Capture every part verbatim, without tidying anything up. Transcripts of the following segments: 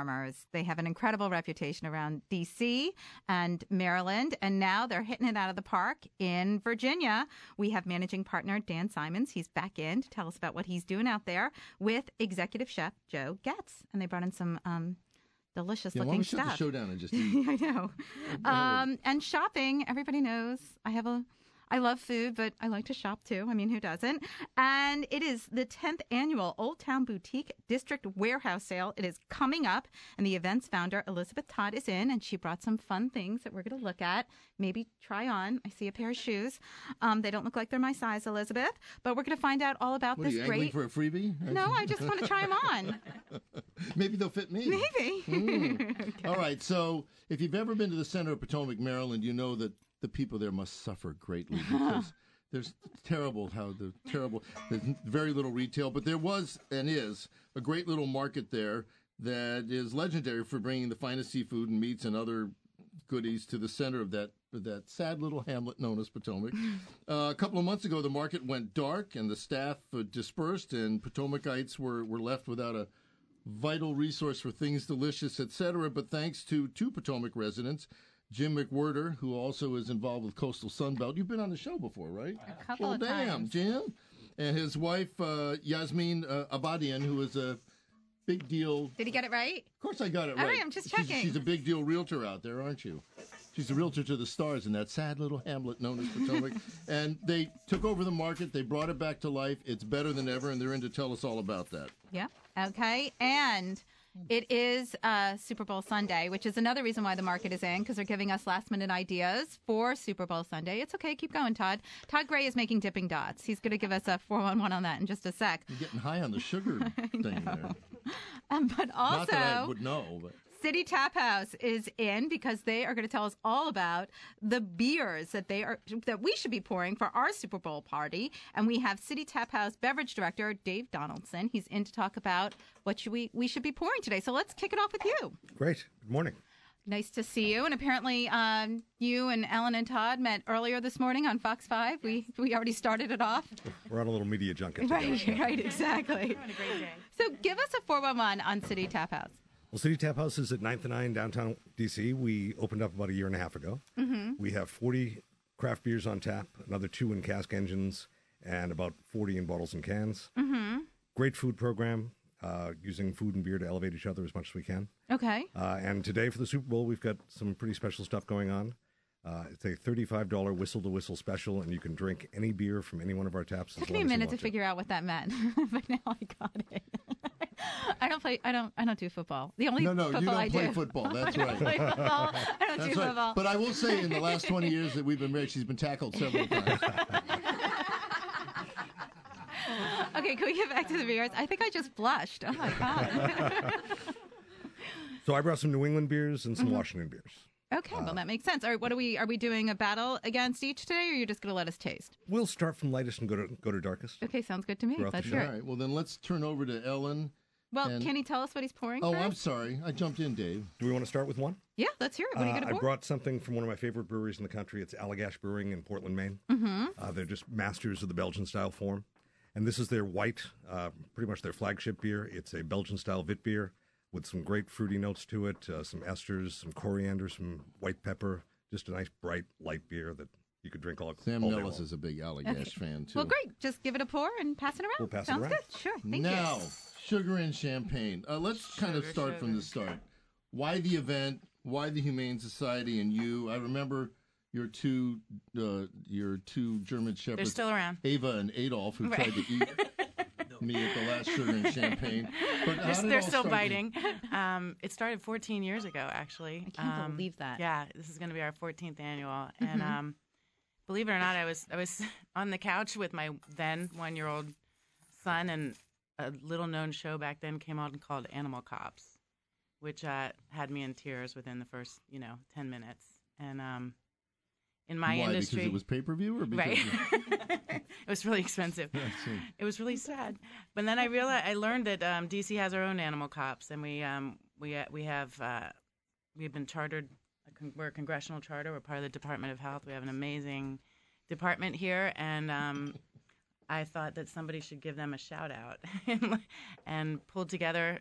farmers. They have an incredible reputation around D C and Maryland, and now they're hitting it out of the park in Virginia. We have managing partner Dan Simons. He's back in to tell us about what he's doing out there with executive chef Joe Getz. And they brought in some um, delicious yeah, looking why don't we stuff. shut the show down and just eat? I know. Um, and shopping, everybody knows I have a I love food, but I like to shop too. I mean, who doesn't? And it is the tenth annual Old Town Boutique District Warehouse Sale. It is coming up, and the event's founder, Elizabeth Todd, is in, and she brought some fun things that we're going to look at, maybe try on. I see a pair of shoes. Um, they don't look like they're my size, Elizabeth, but we're going to find out all about What this are you, great. angling for a freebie? No, I just want to try them on. Maybe they'll fit me. Maybe. Mm. Okay. All right. So if you've ever been to the center of Potomac, Maryland, you know that the people there must suffer greatly because there's terrible how the terrible there's very little retail, but there was and is a great little market there that is legendary for bringing the finest seafood and meats and other goodies to the center of that that sad little hamlet known as Potomac. Uh, a couple of months ago, the market went dark and the staff uh, dispersed, and Potomacites were were left without a vital resource for things delicious, et cetera. But thanks to two Potomac residents, Jim McWhirter, who also is involved with Coastal Sunbelt. You've been on the show before, right? A couple well, of damn, times. Jim. And his wife, uh, Yasmin uh, Abadian, who is a big deal. Did he get it right? Of course I got it right. All right, I'm just She's- checking. She's, a big deal realtor out there, aren't you? She's a realtor to the stars in that sad little hamlet known as Potomac. And they took over the market. They brought it back to life. It's better than ever, and they're in to tell us all about that. Yeah. Okay. And it is uh, Super Bowl Sunday, which is another reason why the market is in, because they're giving us last minute ideas for Super Bowl Sunday. It's okay. Keep going, Todd. Todd Gray is making dipping dots. He's going to give us a four one one on that in just a sec. You're getting high on the sugar thing there. Um, but also, Not that I would know, but. City Tap House is in because they are going to tell us all about the beers that they are that we should be pouring for our Super Bowl party. And we have City Tap House beverage director Dave Donaldson. He's in to talk about what should we we should be pouring today. So let's kick it off with you. Great. Good morning. Nice to see you. And apparently, um, you and Ellen and Todd met earlier this morning on Fox five. We we already started it off. We're on a little media junket Right, together. right, exactly. Having a great day. So give us a four one one on City Tap House. Well, City Tap House is at ninth and nine downtown D C. We opened up about a year and a half ago. Mm-hmm. We have forty craft beers on tap, another two in cask engines, and about forty in bottles and cans. Mm-hmm. Great food program, uh, using food and beer to elevate each other as much as we can. Okay. Uh, and today for the Super Bowl, we've got some pretty special stuff going on. Uh, it's a thirty-five dollars whistle-to-whistle special, and you can drink any beer from any one of our taps. Took me a minute to figure out what that meant, but now I got it. I don't play. I don't. I don't do football. The only No, no, football you don't I play do. football. That's I right. don't play football. I don't That's do right. football. But I will say, in the last twenty years that we've been married, she's been tackled several times. Okay, can we get back to the beers? I think I just blushed. Oh my god. So I brought some New England beers and some Mm-hmm. Washington beers. Okay, well that makes sense. All right, what are we? Are we doing a battle against each today, or are you just going to let us taste? We'll start from lightest and go to go to darkest. Okay, sounds good to me. Throughout the Let's show. hear All it. right. Well, then let's turn over to Ellen. Well, And- can he tell us what he's pouring? Oh, first? I'm sorry. I jumped in, Dave. Do we want to start with one? Yeah, let's hear it. What are you Uh, going to I pour? brought something from one of my favorite breweries in the country. It's Allagash Brewing in Portland, Maine. Mm-hmm. Uh, they're just masters of the Belgian-style form. And this is their white, uh, pretty much their flagship beer. It's a Belgian-style Vit beer with some great fruity notes to it, uh, some esters, some coriander, some white pepper. Just a nice, bright, light beer that you could drink all, Sam all day Nellis long. is a big Allagash fan, too. Well, great. Just give it a pour and pass it around. We'll pass it Sounds around. good. Sure. Thank now, you. sugar and champagne. Uh, let's kind of Sugar, start from sugar. the start. Why the event? Why the Humane Society and you? I remember your two, uh, your two German shepherds. They're still around. Ava and Adolf, who tried to eat me at the last sugar and champagne. But how They're, did it they're all still start? biting. Um, it started fourteen years ago, actually. I can't Um, believe that. Yeah, this is going to be our fourteenth annual, and um, believe it or not, I was I was on the couch with my then one year old son, and a little known show back then came out called Animal Cops, which uh, had me in tears within the first you know ten minutes, and um, in my Why? industry, Because it was pay per view, or because right. It was really expensive. I see. It was really sad. But then I realized I learned that um, D C has our own animal cops, and we um, we uh, we have uh, we've been chartered. We're a congressional charter. We're part of the Department of Health. We have an amazing department here, and um, I thought that somebody should give them a shout out and, and pulled together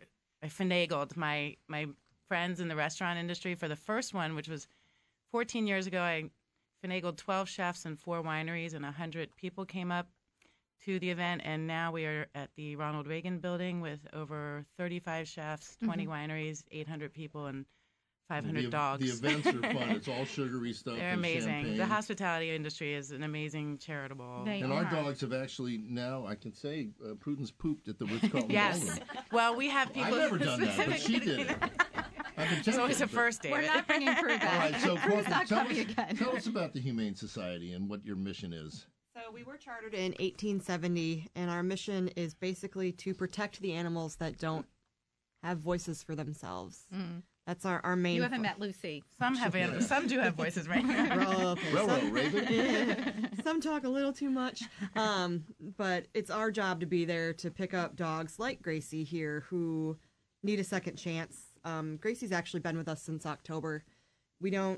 I finagled my my friends in the restaurant industry for the first one, which was fourteen years ago. I finagled twelve chefs and four wineries, and one hundred people came up to the event. And now we are at the Ronald Reagan building with over thirty-five chefs, twenty mm-hmm. wineries, eight hundred people, and five hundred the, dogs. The events are fun. It's all sugary stuff. They're and amazing. Champagne. The hospitality industry is an amazing charitable. They and are. our dogs have actually now, I can say, uh, Prudence pooped at the Ritz-Carlton Yes. Ballroom. Well, we have people. I've never done that, but she did it. I've been It's always a tempted, but- first, David. We're not bringing Prue back. All right, so Prue's Corporal, not tell, coming us, again. tell us about the Humane Society and what your mission is. So we were chartered in eighteen seventy, and our mission is basically to protect the animals that don't have voices for themselves. Mm. That's our, our main. You haven't met Lucy. Some have an- some do have voices right now. Oh, okay. Railroad, Some, Raven. some talk a little too much, um, but it's our job to be there to pick up dogs like Gracie here who need a second chance. Um, Gracie's actually been with us since October. We don't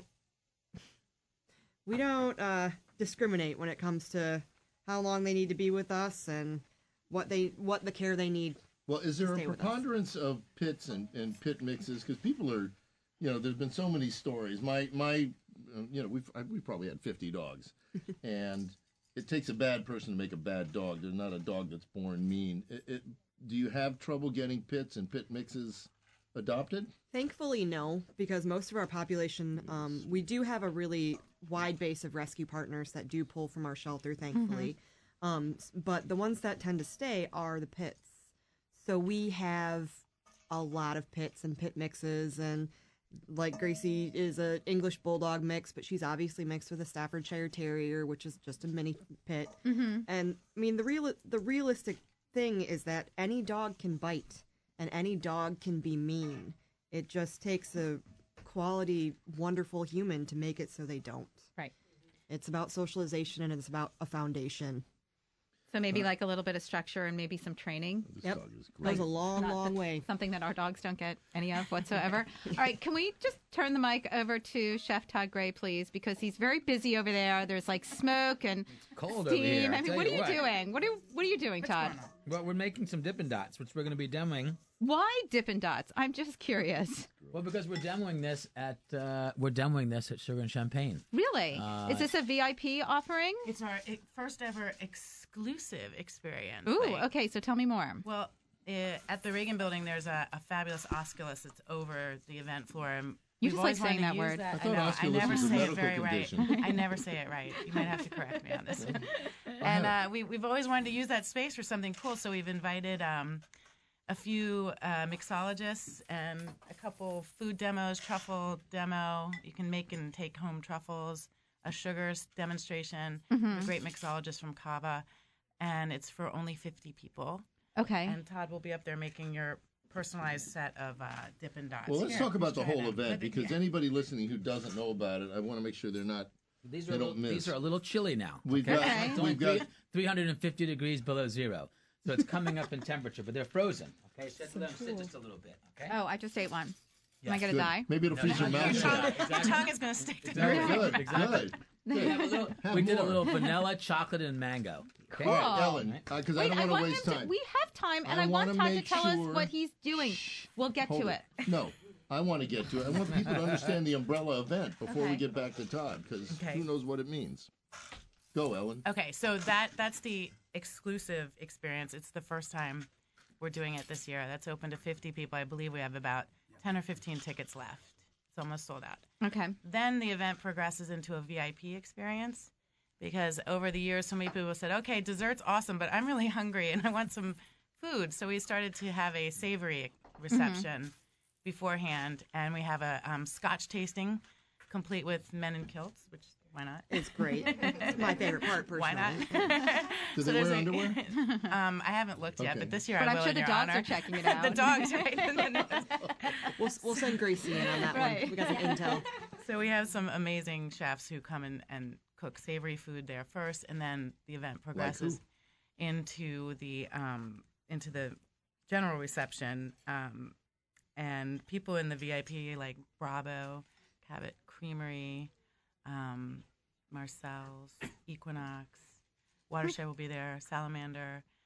we don't uh, discriminate when it comes to how long they need to be with us and what they what the care they need. Well, is there a Stay with us. preponderance of pits and, and pit mixes? Because people are, you know, there's been so many stories. My, my, uh, you know, we've I, we probably had fifty dogs, and it takes a bad person to make a bad dog. There's not a dog that's born mean. It, it, do you have trouble getting pits and pit mixes adopted? Thankfully, no, because most of our population, um, we do have a really wide base of rescue partners that do pull from our shelter, thankfully. Mm-hmm. Um, s- but the ones that tend to stay are the pits. So we have a lot of pits and pit mixes, and like Gracie is a English Bulldog mix, but she's obviously mixed with a Staffordshire Terrier, which is just a mini pit. Mm-hmm. And I mean, the real the realistic thing is that any dog can bite, and any dog can be mean. It just takes a quality, wonderful human to make it so they don't. Right. It's about socialization, and it's about a foundation. So maybe like a little bit of structure and maybe some training. This Yep. dog is Goes great. a long, Not long the- way. Something that our dogs don't get any of whatsoever. All right, can we just turn the mic over to Chef Todd Gray, please? Because he's very busy over there. There's like smoke and Cold over steam. here. I I'll mean, tell what are you you what. doing? What are What are you doing, Todd? Well, we're making some Dippin' Dots, which we're going to be demoing. Why Dippin' Dots? I'm just curious. Well, because we're demoing this at uh, we're demoing this at Sugar and Champagne. Really? Uh, Is this a V I P offering? It's our e- first ever exclusive experience. Ooh, Like, okay. So tell me more. Well, uh, at the Reagan Building, there's a, a fabulous osculus that's over the event floor. And You we've just always like saying wanted to that use word. I I thought know. I osculus never was a say it medical very right. condition. I never say it right. You might have to correct me on this. And uh, we, we've always wanted to use that space for something cool, so we've invited um, a few uh, mixologists and a couple food demos, truffle demo. You can make and take home truffles, a sugars demonstration, a great mixologist from Cava, and it's for only fifty people. Okay. And Todd will be up there making your personalized set of uh, Dippin' Dots. Well, let's Here, talk about the try whole that. event, Let me- because yeah. anybody listening who doesn't know about it, I want to make sure they're not. These They are a don't little, miss. these are a little chilly now. We've okay? got- Okay. It's only we've got- three hundred fifty degrees below zero, so it's coming up in temperature, but they're frozen. Okay, so let them sit just a little bit. Okay. Oh, I just ate one. Am I Yes. going to Good. die? Maybe it'll No, freeze your no, mouth no, shut. no. Your Exactly. tongue is going to stick to the Exactly. Good, Exactly. good. We have a little. Have we did a more. little vanilla, chocolate, and mango. Okay? Cool. All right, Ellen, because I Wait, don't I want want to waste him to, time. we have time, and I I, want wanna Todd to make tell sure- us what he's doing. We'll get Hold to it. it. No, I want to get to it. I want people to understand the umbrella event before we Okay. get back to Todd, because Okay. who knows what it means. Go, Ellen. Okay, so that that's the exclusive experience. It's the first time we're doing it this year. That's open to fifty people. I believe we have about ten or fifteen tickets left. It's almost sold out. Okay. Then the event progresses into a V I P experience because over the years, so many people said, okay, dessert's awesome, but I'm really hungry and I want some food. So we started to have a savory reception beforehand, and we have a um, scotch tasting complete with men in kilts, which why not? It's great. It's my favorite part, personally. Why not? Do So they wear there's a- underwear? um, I haven't looked yet, Okay. but this year But I I'm will sure in the your dogs honor. are checking it out. The dogs, right? We'll, we'll send Gracie in on that Right. one. We got some intel. So we have some amazing chefs who come in and cook savory food there first, and then the event progresses into the um, into the general reception, um, and people in the V I P like Bravo, Cabot Creamery, um, Marcel's, Equinox, Watershed will be there, Salamander,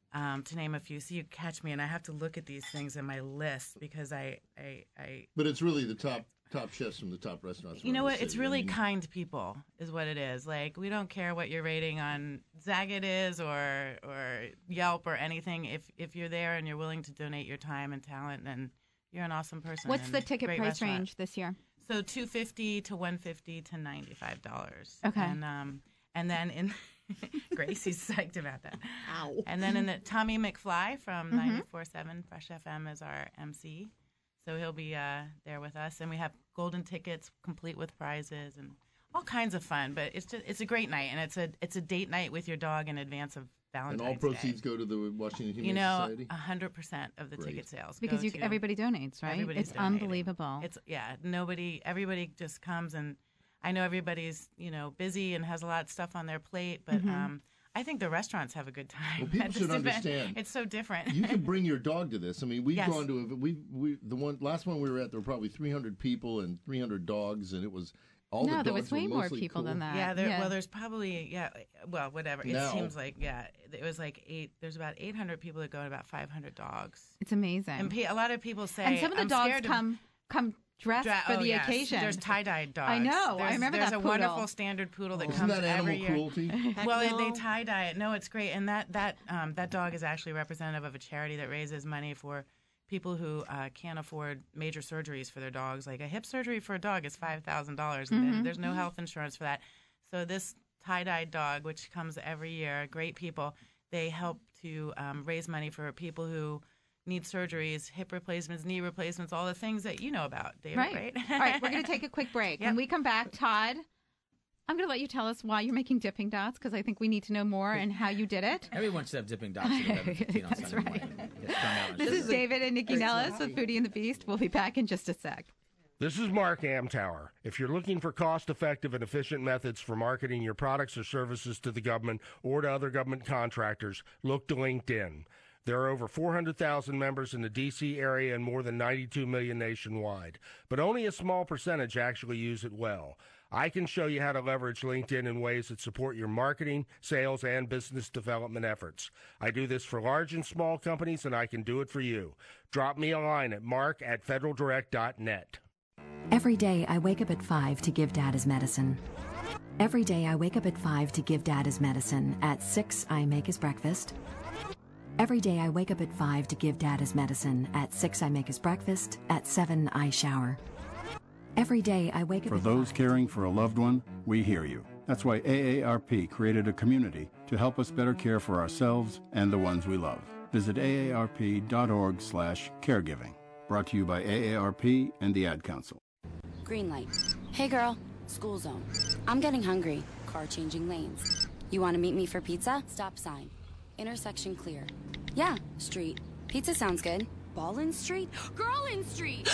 um, to name a few. So you catch me, and I have to look at these things in my list because I, I, I But it's really the top top chefs from the top restaurants. you know around what? the It's city. I really mean, kind people, is what it is. Like, we don't care what your rating on Zagat is or or Yelp or anything. If if you're there and you're willing to donate your time and talent, then you're an awesome person. What's and the ticket great price restaurant. range this year? So two fifty to one fifty to ninety five dollars. Okay. And um and then in Gracie's psyched about that. Ow. And then in the Tommy McFly from Mm-hmm. ninety-four point seven Fresh F M is our M C. So he'll be uh, there with us, and we have golden tickets complete with prizes and all kinds of fun. But it's just it's a great night, and it's a it's a date night with your dog in advance of And Valentine's all proceeds Day. go to the Washington Humane You know, Society. a hundred percent of the Great. ticket sales Because go you, to, everybody donates, right? everybody's It's donating. unbelievable. It's yeah, nobody, everybody just comes, and I know everybody's you know busy and has a lot of stuff on their plate, but Mm-hmm. um, I think the restaurants have a good time. Well, people at this should event. understand. It's so different. You can bring your dog to this. I mean, we've Yes. gone to a, we we the one last one we were at. There were probably three hundred people and three hundred dogs, and it was all the no, dogs there was were way more mostly people cool. than that. Yeah, there, well, there's probably yeah, well, whatever. It Now. seems like yeah, it was like eight. There's about eight hundred people that go, and about five hundred dogs. It's amazing. And pe- a lot of people say, And some of the I'm dogs scared to come come dressed dra- for oh, the yes. occasion. There's tie-dyed dogs. I know. I There's, remember there's that a poodle. wonderful standard poodle that Isn't comes that animal every year. cruelty? Heck Well, no. they tie dye it. No, it's great, and that that um, that dog is actually representative of a charity that raises money for people who uh, can't afford major surgeries for their dogs. Like a hip surgery for a dog is five thousand dollars, and then there's no health insurance for that. So this tie-dyed dog, which comes every year, great people, they help to um, raise money for people who need surgeries, hip replacements, knee replacements, all the things that you know about, David. Right. Right. All right, we're going to take a quick break. When Yep. we come back, Todd, I'm going to let you tell us why you're making dipping dots, because I think we need to know more and how you did it. Everyone should have dipping dots at eleven fifteen on That's Sunday right. morning. Get strung out on This sugar. is David and Nikki Nellis with Foodie and the Beast. We'll be back in just a sec. This is Mark Amtower. If you're looking for cost-effective and efficient methods for marketing your products or services to the government or to other government contractors, look to LinkedIn. There are over four hundred thousand members in the D C area and more than ninety-two million nationwide, but only a small percentage actually use it well. I can show you how to leverage LinkedIn in ways that support your marketing, sales, and business development efforts. I do this for large and small companies, and I can do it for you. Drop me a line at mark at federal direct dot net. Every day I wake up at five to give Dad his medicine. Every day I wake up at five to give Dad his medicine. At six I make his breakfast. Every day I wake up at five to give Dad his medicine. At six I make his breakfast. At seven I shower. Every day I wake up For at those five. caring for a loved one, we hear you. That's why A A R P created a community to help us better care for ourselves and the ones we love. Visit A A R P dot org slash caregiving. Brought to you by A A R P and the Ad Council. Green light. Hey girl, school zone. I'm getting hungry. Car changing lanes. You want to meet me for pizza? Stop sign. Intersection clear. Yeah, street. Pizza sounds good. Ballin Street? Girlin Street!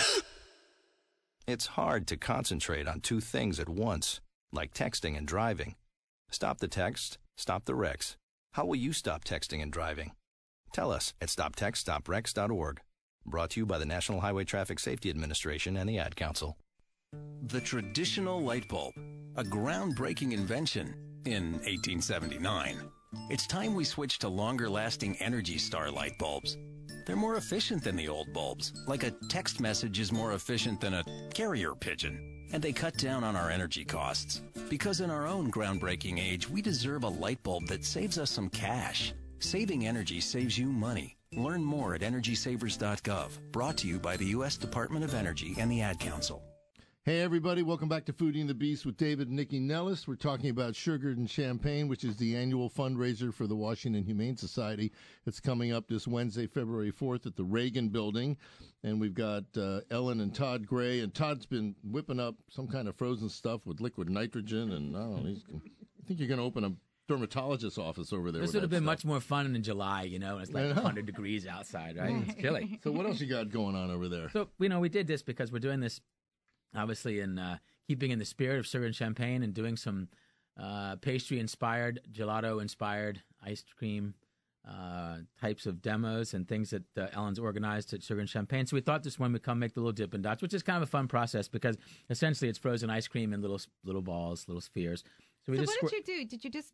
It's hard to concentrate on two things at once, like texting and driving. Stop the text, stop the wrecks. How will you stop texting and driving? Tell us at stop text stop wrecks dot org. Brought to you by the National Highway Traffic Safety Administration and the Ad Council. The traditional light bulb, a groundbreaking invention in eighteen seventy-nine. It's time we switch to longer-lasting Energy Star light bulbs. They're more efficient than the old bulbs, like a text message is more efficient than a carrier pigeon. And they cut down on our energy costs. Because in our own groundbreaking age, we deserve a light bulb that saves us some cash. Saving energy saves you money. Learn more at energy savers dot gov. Brought to you by the U S Department of Energy and the Ad Council. Hey, everybody. Welcome back to Foodie and the Beast with David and Nikki Nellis. We're talking about Sugared and Champagne, which is the annual fundraiser for the Washington Humane Society. It's coming up this Wednesday, February fourth at the Reagan Building. And we've got uh, Ellen and Todd Gray. And Todd's been whipping up some kind of frozen stuff with liquid nitrogen. And I don't know, he's, I think you're going to open a dermatologist's office over there. This with would have that been stuff. much more fun in July, you know, and it's I like know. one hundred degrees outside, right? It's chilly. So what else you got going on over there? So, you know, we did this because we're doing this, obviously, in uh, keeping in the spirit of sugar and champagne and doing some uh, pastry-inspired, gelato-inspired ice cream uh, types of demos and things that uh, Ellen's organized at Sugar and Champagne. So we thought this one would come make the little Dippin' Dots, which is kind of a fun process because essentially it's frozen ice cream in little little balls, little spheres. So we So just what squir- did you do? Did you just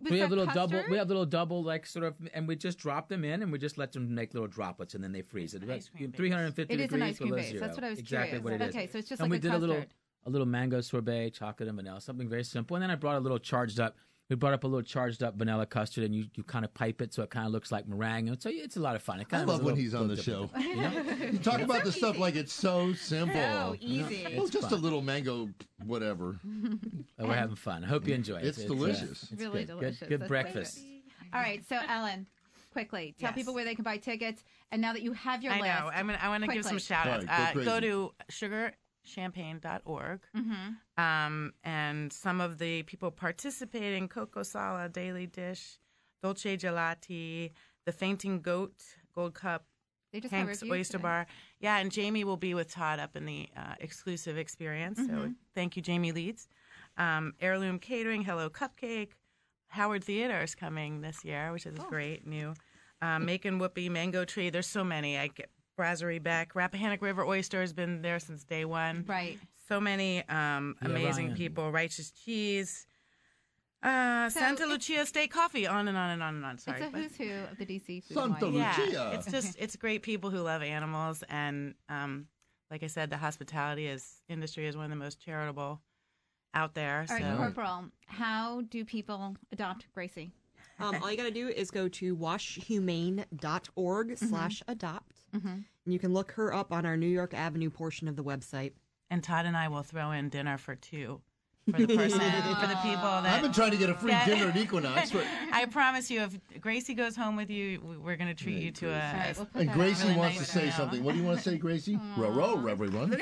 was we have that little custard? double. We have little double, like sort of, and we just drop them in, and we just let them make little droplets, and then they freeze it. Ice cream three hundred fifty It is degrees an ice cream below base. zero. That's what I was exactly curious. what it is. Okay, so it's just and like we a did a little custard. a little mango sorbet, chocolate and vanilla, something very simple. And then I brought a little charged up. We brought up a little charged up vanilla custard, and you, you kind of pipe it so it kind of looks like meringue. And so it's a lot of fun. It kind I of love is a when little- he's on the little show. different, You know? You talk about the stuff like it's so simple. So easy. Oh, It's just fun. a little mango, whatever. Oh, we're having fun. I hope you enjoy it. It's uh, delicious. it's Really good. delicious. Good, good That's breakfast. so good. All right, so Ellen, quickly tell Yes. people where they can buy tickets. And now that you have your I list, know. I'm gonna, I want to give some quickly. shout outs. All right, uh, go go crazy. to sugar champagne dot org. Mhm. Um, and some of the people participating, Coco Sala, Daily Dish, Dolce Gelati, The Fainting Goat, Gold Cup, They just had Hank's reviews Oyster today. Bar. Yeah, and Jamie will be with Todd up in the uh, exclusive experience. So Mhm. thank you, Jamie Leeds. Um, Heirloom Catering, Hello Cupcake. Howard Theater is coming this year, which is great, new. Um, Macon Whoopie, Mango Tree. There's so many. I get Brasserie Beck. Rappahannock River Oyster has been there since day one. Right. So many um, Yeah, amazing Ryan. people. Righteous Cheese. Uh, So Santa it's- Lucia Steak Coffee. On and on and on and on. Sorry. It's a but- who's who of the D C food Santa and wine. Lucia. yeah, it's just it's great people who love animals, and um, like I said, the hospitality is industry is one of the most charitable out there. All right, so Corporal, how do people adopt Gracie? Um, all you got to do is go to washhumane dot org slash adopt. Mm-hmm. And you can look her up on our New York Avenue portion of the website. and Todd and I will throw in dinner for two for the person for the people that I've been trying to get a free that- dinner at Equinox. But, I promise you, if Gracie goes home with you, we- we're going to treat you to a. All right, we'll put and that Gracie on. really wants nice to say meal. something. What do you want to say, Gracie? Row, row, everyone.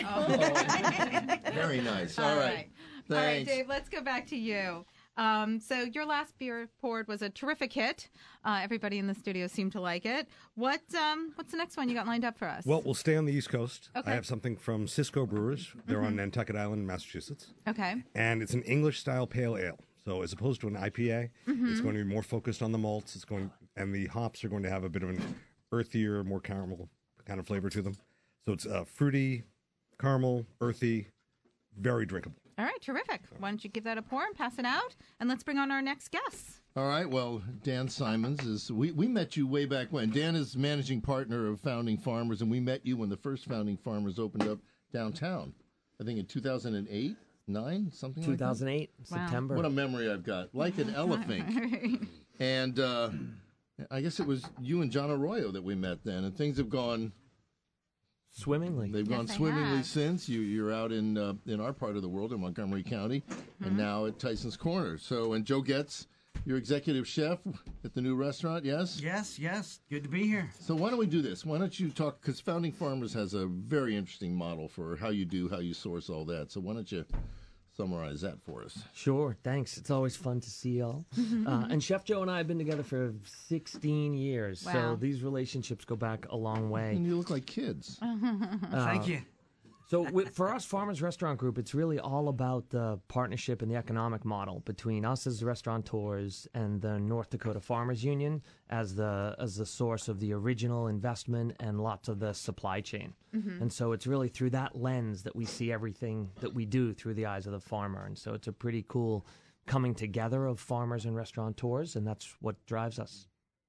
Very nice. All All right. right. All right, Thanks. Dave, let's go back to you. Um, so your last beer poured was a terrific hit. Uh, everybody in the studio seemed to like it. What um, What's the next one you got lined up for us? Well, we'll stay on the East Coast. Okay. I have something from Cisco Brewers. They're on Nantucket Island, Massachusetts. Okay. And it's an English-style pale ale. So as opposed to an I P A, it's going to be more focused on the malts. It's going, and the hops are going to have a bit of an earthier, more caramel kind of flavor to them. So it's uh, fruity, caramel, earthy, very drinkable. All right, terrific. Why don't you give that a pour and pass it out? And let's bring on our next guest. All right. Well, Dan Simons is. We, we met you way back when. Dan is managing partner of Founding Farmers, and we met you when the first Founding Farmers opened up downtown. I think in two thousand eight, nine, something like that. two thousand eight, Wow. September. What a memory I've got. Like an elephant. And uh, I guess it was you and John Arroyo that we met then, and things have gone. Swimmingly. They've Yes, gone they swimmingly have. since. You, you're out in uh, in our part of the world, in Montgomery County, Mm-hmm. and now at Tyson's Corner. So, and Joe Getz, your executive chef at the new restaurant, yes? Yes, yes. Good to be here. So why don't we do this? Why don't you talk, because Founding Farmers has a very interesting model for how you do, how you source all that. So why don't you summarize that for us? Sure, thanks. It's always fun to see y'all. uh, and Chef Joe and I have been together for sixteen years, Wow. so these relationships go back a long way. And you look like kids. Thank you. So with, for us, Farmers Restaurant Group, it's really all about the partnership and the economic model between us as restaurateurs and the North Dakota Farmers Union as the as the source of the original investment and lots of the supply chain. And so it's really through that lens that we see everything that we do through the eyes of the farmer. And so it's a pretty cool coming together of farmers and restaurateurs, and that's what drives us.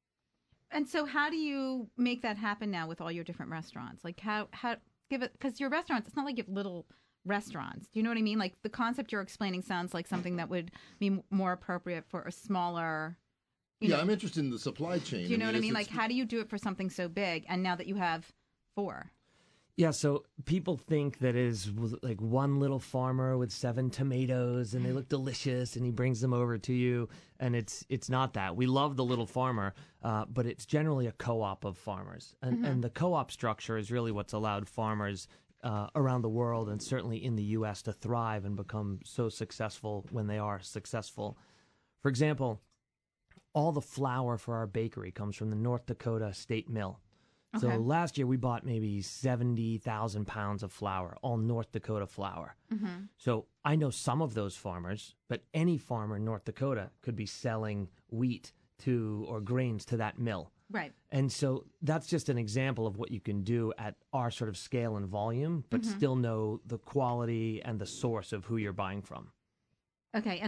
And so how do you make that happen now with all your different restaurants? Like how, how give it, because your restaurants, it's not like you have little restaurants. Do you know what I mean? Like the concept you're explaining sounds like something that would be more appropriate for a smaller, you Yeah, know, I'm interested in the supply chain. do you know what I it's- mean? Like it's- how do you do it for something so big and now that you have four? Yeah, so people think that is like one little farmer with seven tomatoes and they look delicious and he brings them over to you, and it's it's not that. We love the little farmer, uh, but it's generally a co-op of farmers. And, and the co-op structure is really what's allowed farmers uh, around the world and certainly in the U S to thrive and become so successful when they are successful. For example, all the flour for our bakery comes from the North Dakota State Mill. So Okay. last year we bought maybe seventy thousand pounds of flour, all North Dakota flour. Mm-hmm. So I know some of those farmers, but any farmer in North Dakota could be selling wheat to or grains to that mill. Right. And so that's just an example of what you can do at our sort of scale and volume, but Mhm. still know the quality and the source of who you're buying from. Okay. And that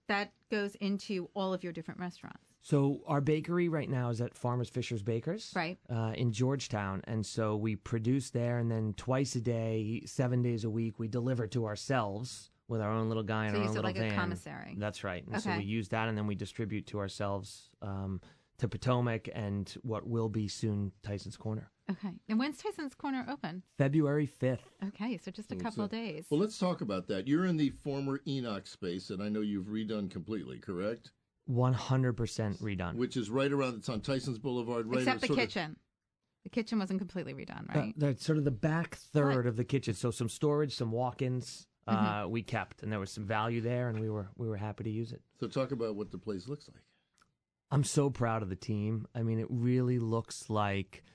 that goes into all of your different restaurants? So our bakery right now is at Farmers Fisher's Bakers, Right. uh, in Georgetown, and so we produce there, and then twice a day, seven days a week, we deliver to ourselves with our own little guy in So our you own said little like a van. commissary. That's right. And so Okay. we use that, and then we distribute to ourselves um, to Potomac and what will be soon Tyson's Corner. Okay. And when's Tyson's Corner open? February fifth. Okay, so just a Well, couple so- of days. Well, let's talk about that. You're in the former Enoch space, and I know you've redone completely, correct? one hundred percent redone. Which is right around, it's on Tyson's Boulevard. Right Except the sort of- kitchen. The kitchen wasn't completely redone, Uh, right? that's sort of the back third of the kitchen. So some storage, some walk-ins uh, we kept, and there was some value there, and we were we were happy to use it. So talk about what the place looks like. I'm so proud of the team. I mean, it really looks like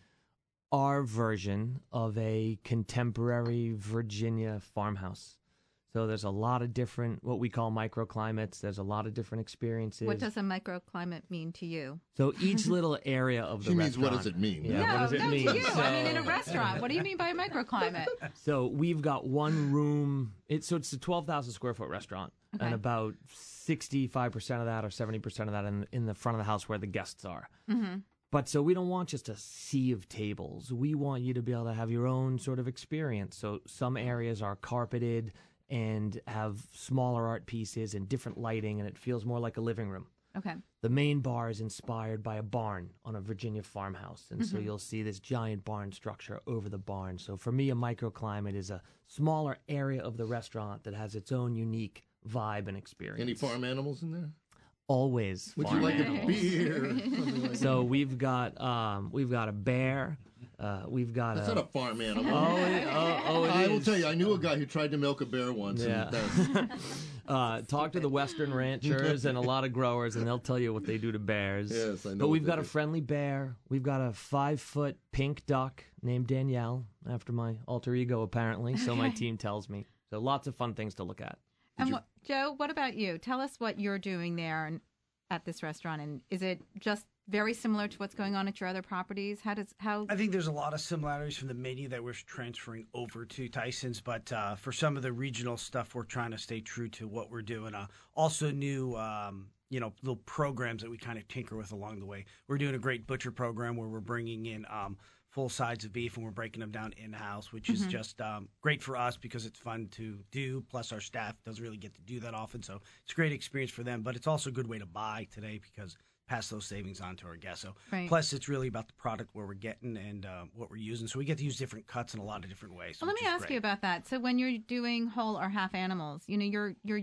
our version of a contemporary Virginia farmhouse. So there's a lot of different, what we call microclimates. There's a lot of different experiences. What does a microclimate mean to you? So each little area of the She means, restaurant. what does it mean? Yeah, no, what does it no, mean? to you. I mean, in a So- restaurant. What do you mean by a microclimate? So we've got one room. It's so it's a twelve thousand square foot restaurant, Okay. and about sixty-five percent of that or seventy percent of that in in the front of the house where the guests are. Mm-hmm. But so we don't want just a sea of tables. We want you to be able to have your own sort of experience. So some areas are carpeted and have smaller art pieces and different lighting, and it feels more like a living room. Okay. The main bar is inspired by a barn on a Virginia farmhouse. And so Mhm. you'll see this giant barn structure over the barn. So for me, a microclimate is a smaller area of the restaurant that has its own unique vibe and experience. Any farm animals in there? Always. Would you farm like a animals. beer? Something like So we've got um, we've got a bear. Uh, we've got That's a, not a farm animal. Oh, it, oh, oh, it I will is. tell you, I knew a guy who tried to milk a bear once. Yeah. And that's, uh, talk to the Western ranchers and a lot of growers, and they'll tell you what they do to bears. Yes, I know But what we've they got a do. friendly bear. We've got a five-foot pink duck named Danielle, after my alter ego, apparently. So my Okay. team tells me. So lots of fun things to look at. And what, Joe, what about you? Tell us what you're doing there and at this restaurant, and is it just very similar to what's going on at your other properties? How does how? I think there's a lot of similarities from the menu that we're transferring over to Tyson's, but uh, for some of the regional stuff, we're trying to stay true to what we're doing. Uh, also, new um, you know little programs that we kind of tinker with along the way. We're doing a great butcher program where we're bringing in um, full sides of beef and we're breaking them down in house, which is Mhm. just um, great for us because it's fun to do. Plus, our staff doesn't really get to do that often, so it's a great experience for them. But it's also a good way to buy today because pass those savings on to our guests. So Right. plus it's really about the product where we're getting and uh, what we're using. So we get to use different cuts in a lot of different ways. Well, let which me is ask great. you about that. So when you're doing whole or half animals, you know, you're you're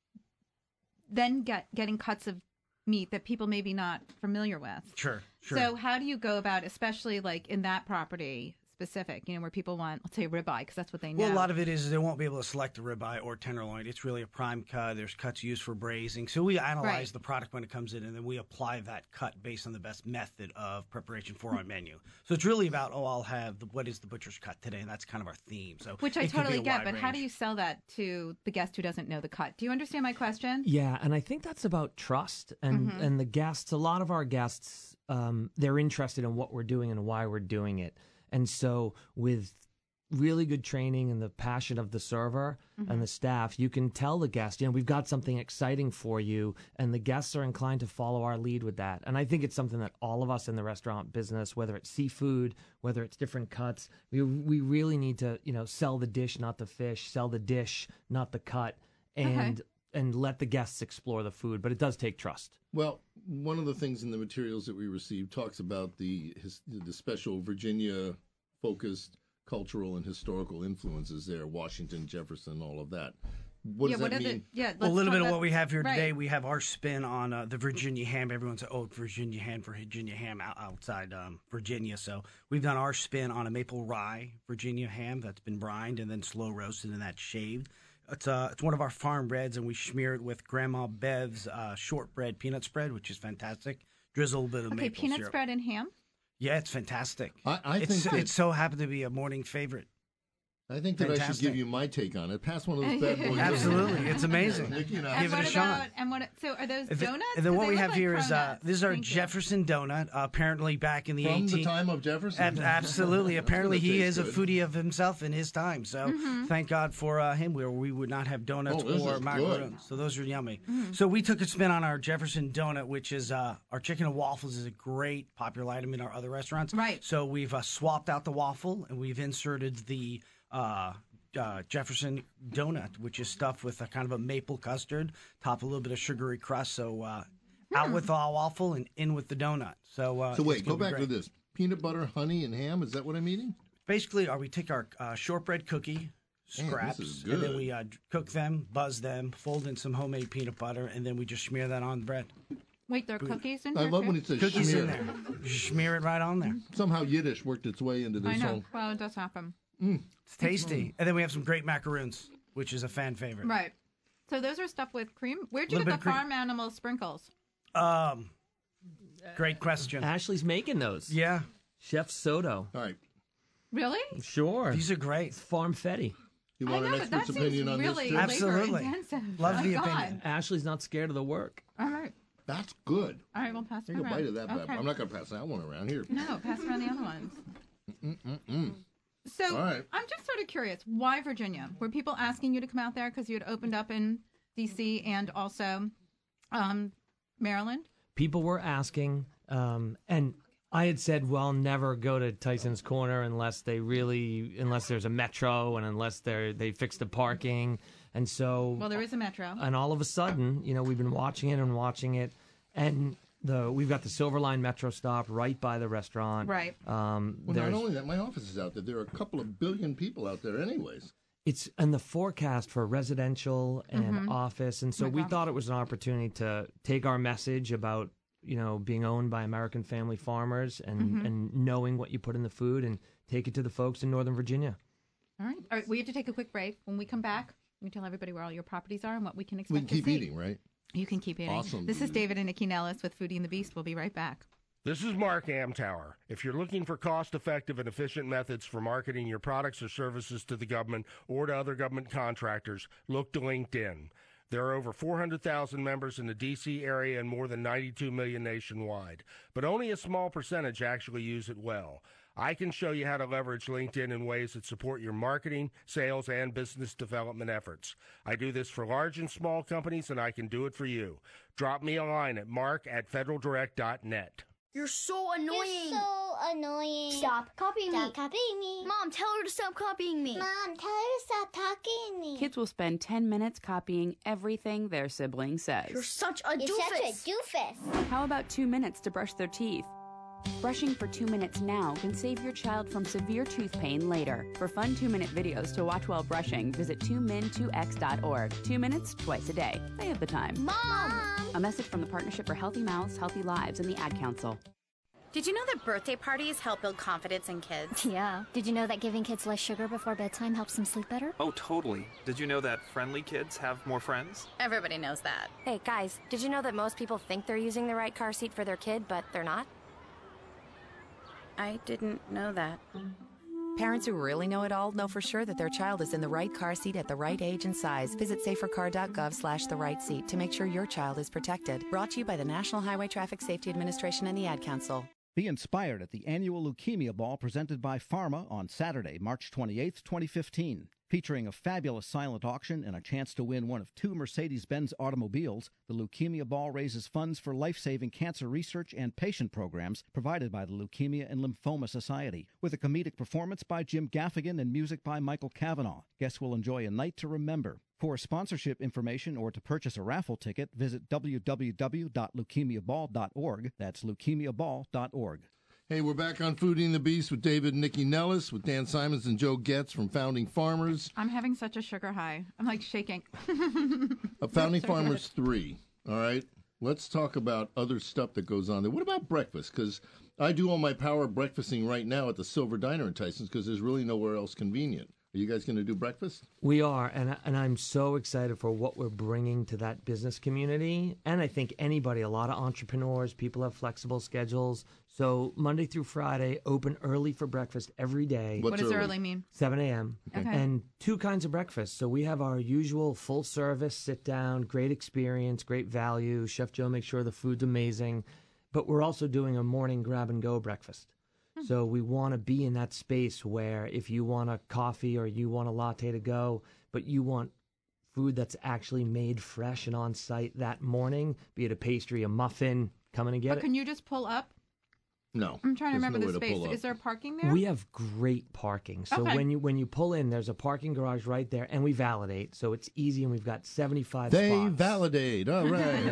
then get getting cuts of meat that people may be not familiar with. Sure, sure. So how do you go about, especially like in that property specific, you know, where people want, let's say, ribeye, because that's what they know. Well, a lot of it is they won't be able to select a ribeye or tenderloin. It's really a prime cut. There's cuts used for braising. So we analyze Right. the product when it comes in, and then we apply that cut based on the best method of preparation for our menu. So it's really about, oh, I'll have the, what is the butcher's cut today, and that's kind of our theme. So Which I it could be totally a get, wide but how range. do you sell that to the guest who doesn't know the cut? Do you understand my question? Yeah, and I think that's about trust and Mhm. and the guests. A lot of our guests, um, they're interested in what we're doing and why we're doing it, and so with really good training and the passion of the server Mhm. and the staff, you can tell the guest, you know, we've got something exciting for you, and the guests are inclined to follow our lead with that. And I think it's something that all of us in the restaurant business, whether it's seafood, whether it's different cuts, we we really need to, you know, sell the dish, not the fish, sell the dish, not the cut, and Okay. and let the guests explore the food. But it does take trust. Well, one of the things in the materials that we received talks about the his, the special Virginia focused cultural and historical influences there, Washington, Jefferson, all of that. What yeah, does what that are mean? the, yeah, Well, a let's little talk bit of about- what we have here Right. today. We have our spin on uh, the Virginia ham. Everyone said, "Oh, Virginia ham for Virginia ham out- outside um, Virginia." So we've done our spin on a maple rye Virginia ham that's been brined and then slow roasted and that's shaved. It's uh, it's one of our farm breads, and we smear it with Grandma Bev's uh, shortbread peanut spread, which is fantastic. Drizzle a little bit of Okay, maple peanut syrup. spread and ham? Yeah, it's fantastic. I, I it's, think that- it so happened to be a morning favorite. I think that Fantastic. I should give you my take on it. Pass one of those bad boys. Absolutely, it's amazing. Nikki and I. And Give it what a shot. about, and what? So are those And th- donuts? And then 'Cause what they we look have like here is uh, cronuts. this is our Thank you. Jefferson donut. Uh, apparently, back in the From the 18 time of Jefferson? Ab- absolutely. Apparently, That's gonna he taste is a good. foodie of himself in his time. So Mm-hmm. thank God for uh, him, where we would not have donuts Oh, this or is macaroons. good. So those are yummy. Mm-hmm. So we took a spin on our Jefferson donut, which is uh, our chicken and waffles is a great popular item in our other restaurants. Right. So we've uh, swapped out the waffle and we've inserted the uh, uh, Jefferson donut, which is stuffed with a kind of a maple custard, top a little bit of sugary crust. So uh, out with the waffle and in with the donut. So uh, So it's wait, go gonna be back great. to this. Peanut butter, honey, and ham. Is that what I'm eating? Basically, uh, we take our uh, shortbread cookie Man, this scraps, is and then good. we uh, cook them, buzz them, fold in some homemade peanut butter, and then we just smear that on the bread. Wait, there are cookies in I here love too? when it says Cookies smear. in there. You smear it right on there. Somehow Yiddish worked its way into this I know. whole. Well, it does happen. It's tasty. And then we have some great macaroons, which is a fan favorite. Right. So those are stuffed with cream. Where'd you Little get bit the of cream. farm animal sprinkles? Um, great question. Ashley's making those. Yeah, Chef Soto. All right. Really? Sure. these are great. It's farm fetty. You I want know, an but that expert's seems opinion on really this too? Absolutely. labor-intensive. Love Oh, the God. opinion. Ashley's not scared of the work. All right. That's good. All right, we'll pass it Take a around. bite of that bad Okay. boy. I'm not going to pass that one around here. No, pass around the other ones. Mm-mm-mm. So All right. I'm just sort of curious, why Virginia? Were people asking you to come out there because you had opened up in D C and also um, Maryland? People were asking, um, and I had said, well, never go to Tyson's Corner unless they really, unless there's a metro and unless they they fix the parking. And so, Well, there is a metro. and all of a sudden, you know, we've been watching it and watching it, and the we've got the Silver Line Metro stop right by the restaurant. Right. Um, Well, not there's- only that, my office is out there. There are a couple of billion people out there, anyways. It's in the forecast for residential and Mhm. office, and so Oh my we gosh. thought it was an opportunity to take our message about, you know, being owned by American family farmers and, Mhm. and knowing what you put in the food and take it to the folks in Northern Virginia. All right. All right. We have to take a quick break. When we come back, you tell everybody where all your properties are and what we can expect We can to keep see. eating, right? You can keep eating. Awesome. This is David and Nikki Nellis with Foodie and the Beast. We'll be right back. This is Mark Amtower. If you're looking for cost-effective and efficient methods for marketing your products or services to the government or to other government contractors, look to LinkedIn. There are over four hundred thousand members in the D C area and more than ninety-two million nationwide, but only a small percentage actually use it well. I can show you how to leverage LinkedIn in ways that support your marketing, sales, and business development efforts. I do this for large and small companies, and I can do it for you. Drop me a line at mark at federal direct dot net. You're so annoying. You're so annoying. Stop copying Stop me. copying me. Mom, tell her to stop copying me. Mom, tell her to stop talking to me. Kids will spend ten minutes copying everything their sibling says. You're such a You're doofus. such a doofus. How about two minutes to brush their teeth? Brushing for two minutes now can save your child from severe tooth pain later. For fun two-minute videos to watch while brushing, visit two min two x dot org. Two minutes, twice a day. They have the time. Mom! A message from the Partnership for Healthy Mouths, Healthy Lives, and the Ad Council. Did you know that birthday parties help build confidence in kids? Yeah. Did you know that giving kids less sugar before bedtime helps them sleep better? Oh, totally. Did you know that friendly kids have more friends? Everybody knows that. Hey, guys, did you know that most people think they're using the right car seat for their kid, but they're not? I didn't know that. Parents who really know it all know for sure that their child is in the right car seat at the right age and size. Visit safercar.gov slash the right seat to make sure your child is protected. Brought to you by the National Highway Traffic Safety Administration and the Ad Council. Be inspired at the annual Leukemia Ball presented by Pharma on Saturday, March twenty-eighth, twenty fifteen. Featuring a fabulous silent auction and a chance to win one of two Mercedes-Benz automobiles, the Leukemia Ball raises funds for life-saving cancer research and patient programs provided by the Leukemia and Lymphoma Society. With a comedic performance by Jim Gaffigan and music by Michael Cavanaugh, guests will enjoy a night to remember. For sponsorship information or to purchase a raffle ticket, visit w w w dot leukemia ball dot org. That's leukemia ball dot org. Hey, we're back on Foodie and the Beast with David and Nikki Nellis, with Dan Simons and Joe Getz from Founding Farmers. I'm having such a sugar high. I'm like shaking. Uh, Founding So Farmers good. three, all right? Let's talk about other stuff that goes on there. What about breakfast? Because I do all my power breakfasting right now at the Silver Diner in Tysons because there's really nowhere else convenient. Are you guys going to do breakfast? We are, and and I'm so excited for what we're bringing to that business community. And I think anybody, a lot of entrepreneurs, people have flexible schedules. So Monday through Friday, open early for breakfast every day. What's what does early? early mean? seven a.m. Okay. And two kinds of breakfast. So we have our usual full service, sit down, great experience, great value. Chef Joe makes sure the food's amazing. But we're also doing a morning grab and go breakfast. So we want to be in that space where if you want a coffee or you want a latte to go, but you want food that's actually made fresh and on site that morning, be it a pastry, a muffin, come in and get but it. can you just pull up? No. I'm trying to remember no the space. Is there parking there? We have great parking. So Okay. when you when you pull in, there's a parking garage right there, and we validate. So it's easy, and we've got seventy-five They spots. validate. All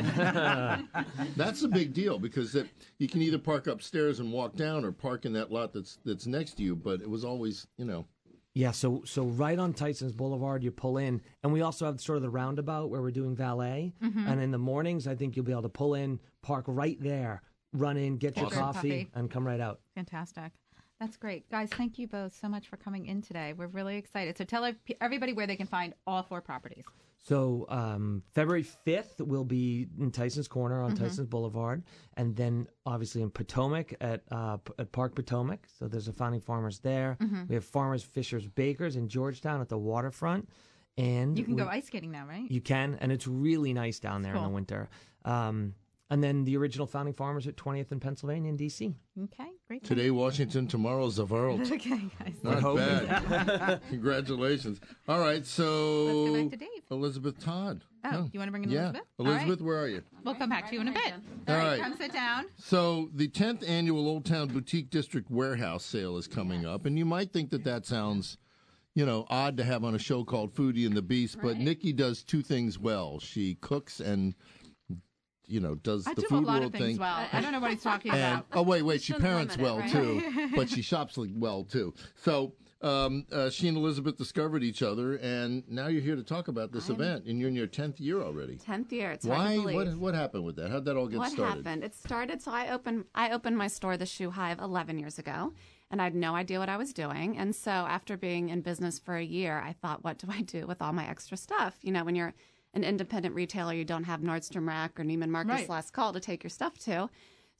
right. That's a big deal because it, you can either park upstairs and walk down or park in that lot that's that's next to you, but it was always, you know. Yeah, so so right on Tyson's Boulevard, you pull in, and we also have sort of the roundabout where we're doing valet. Mhm. And in the mornings, I think you'll be able to pull in, park right there, run in, get your Awesome. coffee, Coffee. and come right out. Fantastic. That's great. Guys, thank you both so much for coming in today. We're really excited. So tell ev- everybody where they can find all four properties. So um, February fifth will be in Tyson's Corner on Mhm. Tyson's Boulevard, and then obviously in Potomac at uh, P- at Park Potomac. So there's a Founding Farmers there. Mhm. We have Farmers Fishers Bakers in Georgetown at the waterfront, and You can we- go ice skating now, right? You can, and it's really nice down there in Cool. the winter. Um, and then the original Founding Farmers at twentieth and Pennsylvania in D C. Okay, great. Today, Washington, tomorrow, the world. Okay, guys. Not We're bad. Congratulations. All right, so Let's go back to Dave. Elizabeth Todd. Oh, you want to bring in yeah. Elizabeth? All right. Elizabeth, where are you? We'll come back to you in a bit. All All right, right. come sit down. So the tenth annual Old Town Boutique District Warehouse Sale is coming up, and you might think that that sounds, you know, odd to have on a show called Foodie and the Beast, but Nikki does two things well. She cooks and, you know, does I the do a food lot world of things thing. well. I don't know what he's talking And, about. oh, wait, wait. She Shouldn't parents limit it, well, right? too, but she shops like well, too. So um, uh, she and Elizabeth discovered each other, and now you're here to talk about this I'm- event, and you're in your tenth year already. tenth year. It's Why? hard to believe. What, what happened with that? How'd that all get what started? happened? It started. So I opened. I opened my store, the Shoe Hive, eleven years ago, and I had no idea what I was doing. And so after being in business for a year, I thought, what do I do with all my extra stuff? You know, when you're an independent retailer, you don't have Nordstrom Rack or Neiman Marcus Right. Last Call to take your stuff to.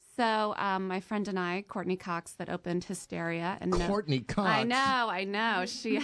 So um, my friend and I, Courtney Cox, that opened Hysteria, and no- Courtney Cox. I know, I know. She,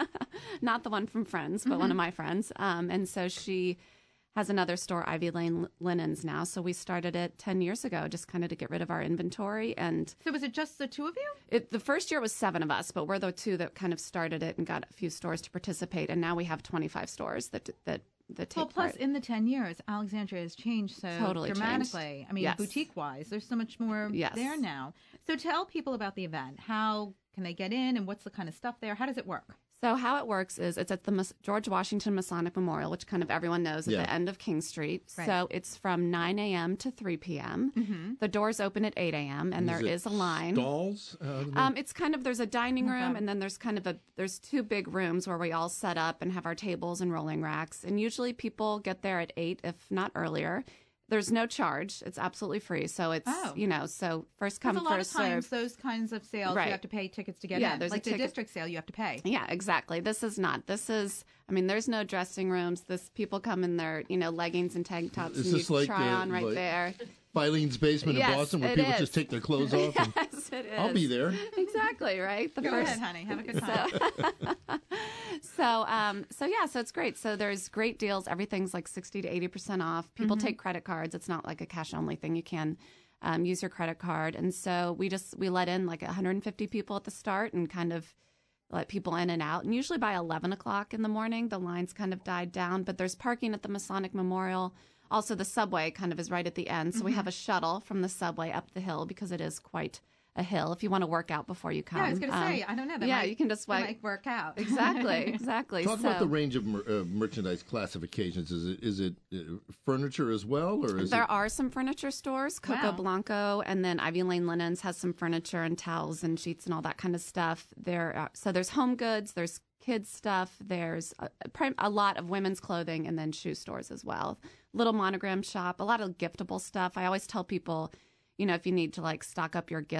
not the one from Friends, but one of my friends. Um, and so she has another store, Ivy Lane Linens, now. So we started it ten years ago, just kind of to get rid of our inventory. And So was it just the two of you? it, the first year was seven of us, but we're the two that kind of started it and got a few stores to participate. And now we have twenty-five stores that that that take Well, plus part. in the ten years, Alexandria has changed so Totally changed. dramatically. I mean, Yes. boutique-wise, there's so much more Yes. there now. So tell people about the event. How can they get in, and what's the kind of stuff there? How does it work? So how it works is it's at the Mas- George Washington Masonic Memorial, which kind of everyone knows at Yeah. the end of King Street. Right. So it's from nine a.m. to three p.m. Mhm. The doors open at eight a.m. and there it is a line. Stalls? Uh, Um, it's kind of there's a dining room Okay. and then there's kind of a there's two big rooms where we all set up and have our tables and rolling racks. And usually people get there at eight, if not earlier. There's no charge. It's absolutely free. So it's Oh. you know so first come Because a lot first of times, serve. those kinds of sales, Right. you have to pay tickets to get Yeah, in. there's a like the ticket- district sale, you have to pay. Yeah, exactly. This is not. This is. I mean, there's no dressing rooms. This people come in their you know leggings and tank tops Is and you this like try the- on right like- there. Filene's Basement Yes, in Boston, where it people is. just take their clothes off. and- Yes, it is. I'll be there. Exactly right. The Go first, ahead, honey. Have a good time. So, so, um, so yeah, so it's great. So there's great deals. Everything's like sixty to eighty percent off. People Mhm. take credit cards. It's not like a cash only thing. You can um, use your credit card. And so we just we let in like one hundred fifty people at the start and kind of let people in and out. And usually by eleven o'clock in the morning, the lines kind of died down. But there's parking at the Masonic Memorial. Also, the subway kind of is right at the end. So we Mhm. have a shuttle from the subway up the hill because it is quite a hill if you want to work out before you come. Yeah, I was going to Um, say, I don't know. That yeah, might, you can just that like might work out. Exactly, exactly. Talk so, about the range of mer- uh, merchandise classifications. Is it is it uh, furniture as well, or is there it? are some furniture stores, Coco Wow. Blanco, and then Ivy Lane Linens has some furniture and towels and sheets and all that kind of stuff. There, are, so there's home goods, there's kids stuff, there's a, prim- a lot of women's clothing, and then shoe stores as well. Little monogram shop, a lot of giftable stuff. I always tell people, you know, if you need to like stock up your gift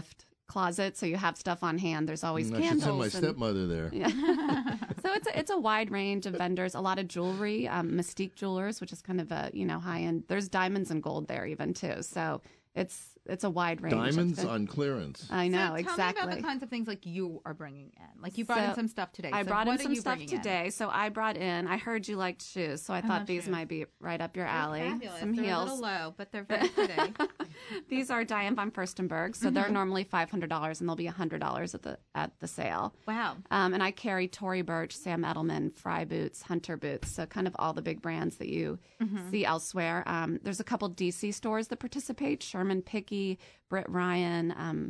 closet, so you have stuff on hand. There's always I candles. should send my and- stepmother there. Yeah. So it's a, it's a wide range of vendors. A lot of jewelry, um, Mystique Jewelers, which is kind of a you know high end. There's diamonds and gold there even too. So it's it's a wide range. of Diamonds thi- on clearance. I know so exactly. Tell me about the kinds of things like you are bringing in. Like you brought So, in some stuff today. I So brought what in are some you stuff bringing in? today. So I brought in. I heard you liked shoes, so I, I thought love these shoes. might be right up your They're alley. fabulous. Some They're heels. a little low, but they're very pretty. These are Diane von Furstenberg, so they're Mhm. normally five hundred dollars, and they'll be one hundred dollars at the at the sale. Wow. Um, and I carry Tory Burch, Sam Edelman, Fry Boots, Hunter Boots, so kind of all the big brands that you Mhm. see elsewhere. Um, there's a couple D C stores that participate. Sherman Pickey, Britt Ryan, um,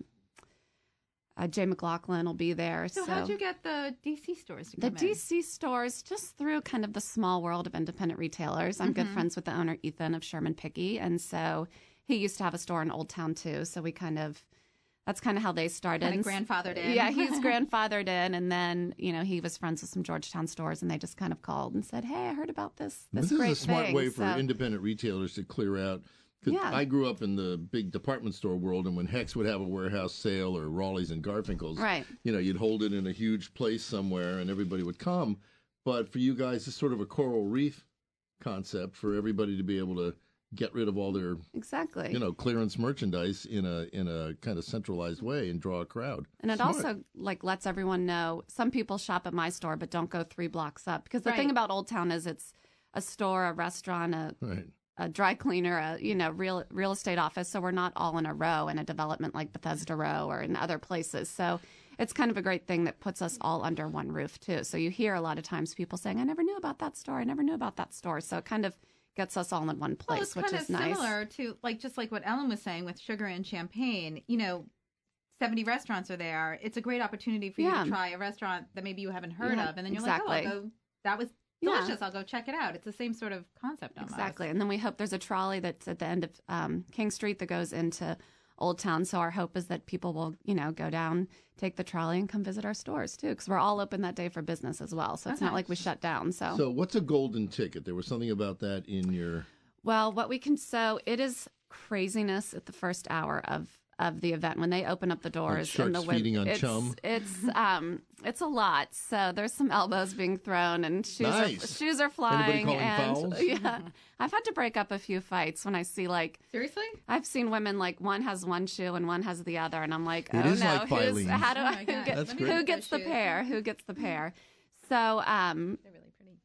uh, Jay McLaughlin will be there. So, So, how'd you get the D C stores to the come in? D C stores, just through kind of the small world of independent retailers. I'm good Mhm. friends with the owner, Ethan, of Sherman Pickey. And so he used to have a store in Old Town, too. So we kind of, that's kind of how they started. Kinda grandfathered in. Yeah, he's grandfathered in. And then, you know, he was friends with some Georgetown stores, and they just kind of called and said, hey, I heard about this, this, This great is a smart thing. way for So- independent retailers to clear out. 'Cause Yeah. I grew up in the big department store world, and when Hex would have a warehouse sale or Raleigh's and Garfinkel's, Right. you know, you'd hold it in a huge place somewhere, and everybody would come. But for you guys, it's sort of a coral reef concept for everybody to be able to get rid of all their Exactly. you know clearance merchandise in a in a kind of centralized way and draw a crowd. And it Smart. also like lets everyone know some people shop at my store but don't go three blocks up, because the Right. thing about Old Town is it's a store, a restaurant, a Right. a dry cleaner, a you know real real estate office. So we're not all in a row in a development like Bethesda Row or in other places. So it's kind of a great thing that puts us all under one roof too. So you hear a lot of times people saying, "I never knew about that store. I never knew about that store." So it kind of gets us all in one Well, place, it's which kind is of nice. similar to like just like what Ellen was saying with sugar and champagne. You know, seventy restaurants are there. It's a great opportunity for you Yeah. to try a restaurant that maybe you haven't heard Yeah, of, and then you're exactly. like, oh, I'll go. That was Yeah. delicious. I'll go check it out. It's the same sort of concept almost. Exactly. And then we hope there's a trolley that's at the end of um, King Street that goes into Old Town. So our hope is that people will, you know, go down, take the trolley, and come visit our stores too, because we're all open that day for business as well. So it's not Okay. like we shut down. So, So what's a golden ticket? There was something about that in your. well, what we can so it is craziness at the first hour of of the event when they open up the doors sharks and the win- feeding on it's, chum? It's um it's a lot. So there's some elbows being thrown and shoes are Nice. shoes are Anybody flying calling and fouls? yeah. I've had to break up a few fights when I see like Seriously? I've seen women like one has one shoe and one has the other, and I'm like, It oh is no, like who's, filings. how do Oh I my who, God. get, That's who great. gets the Those shoes. pair? Who gets the pair? So um, They're really pretty.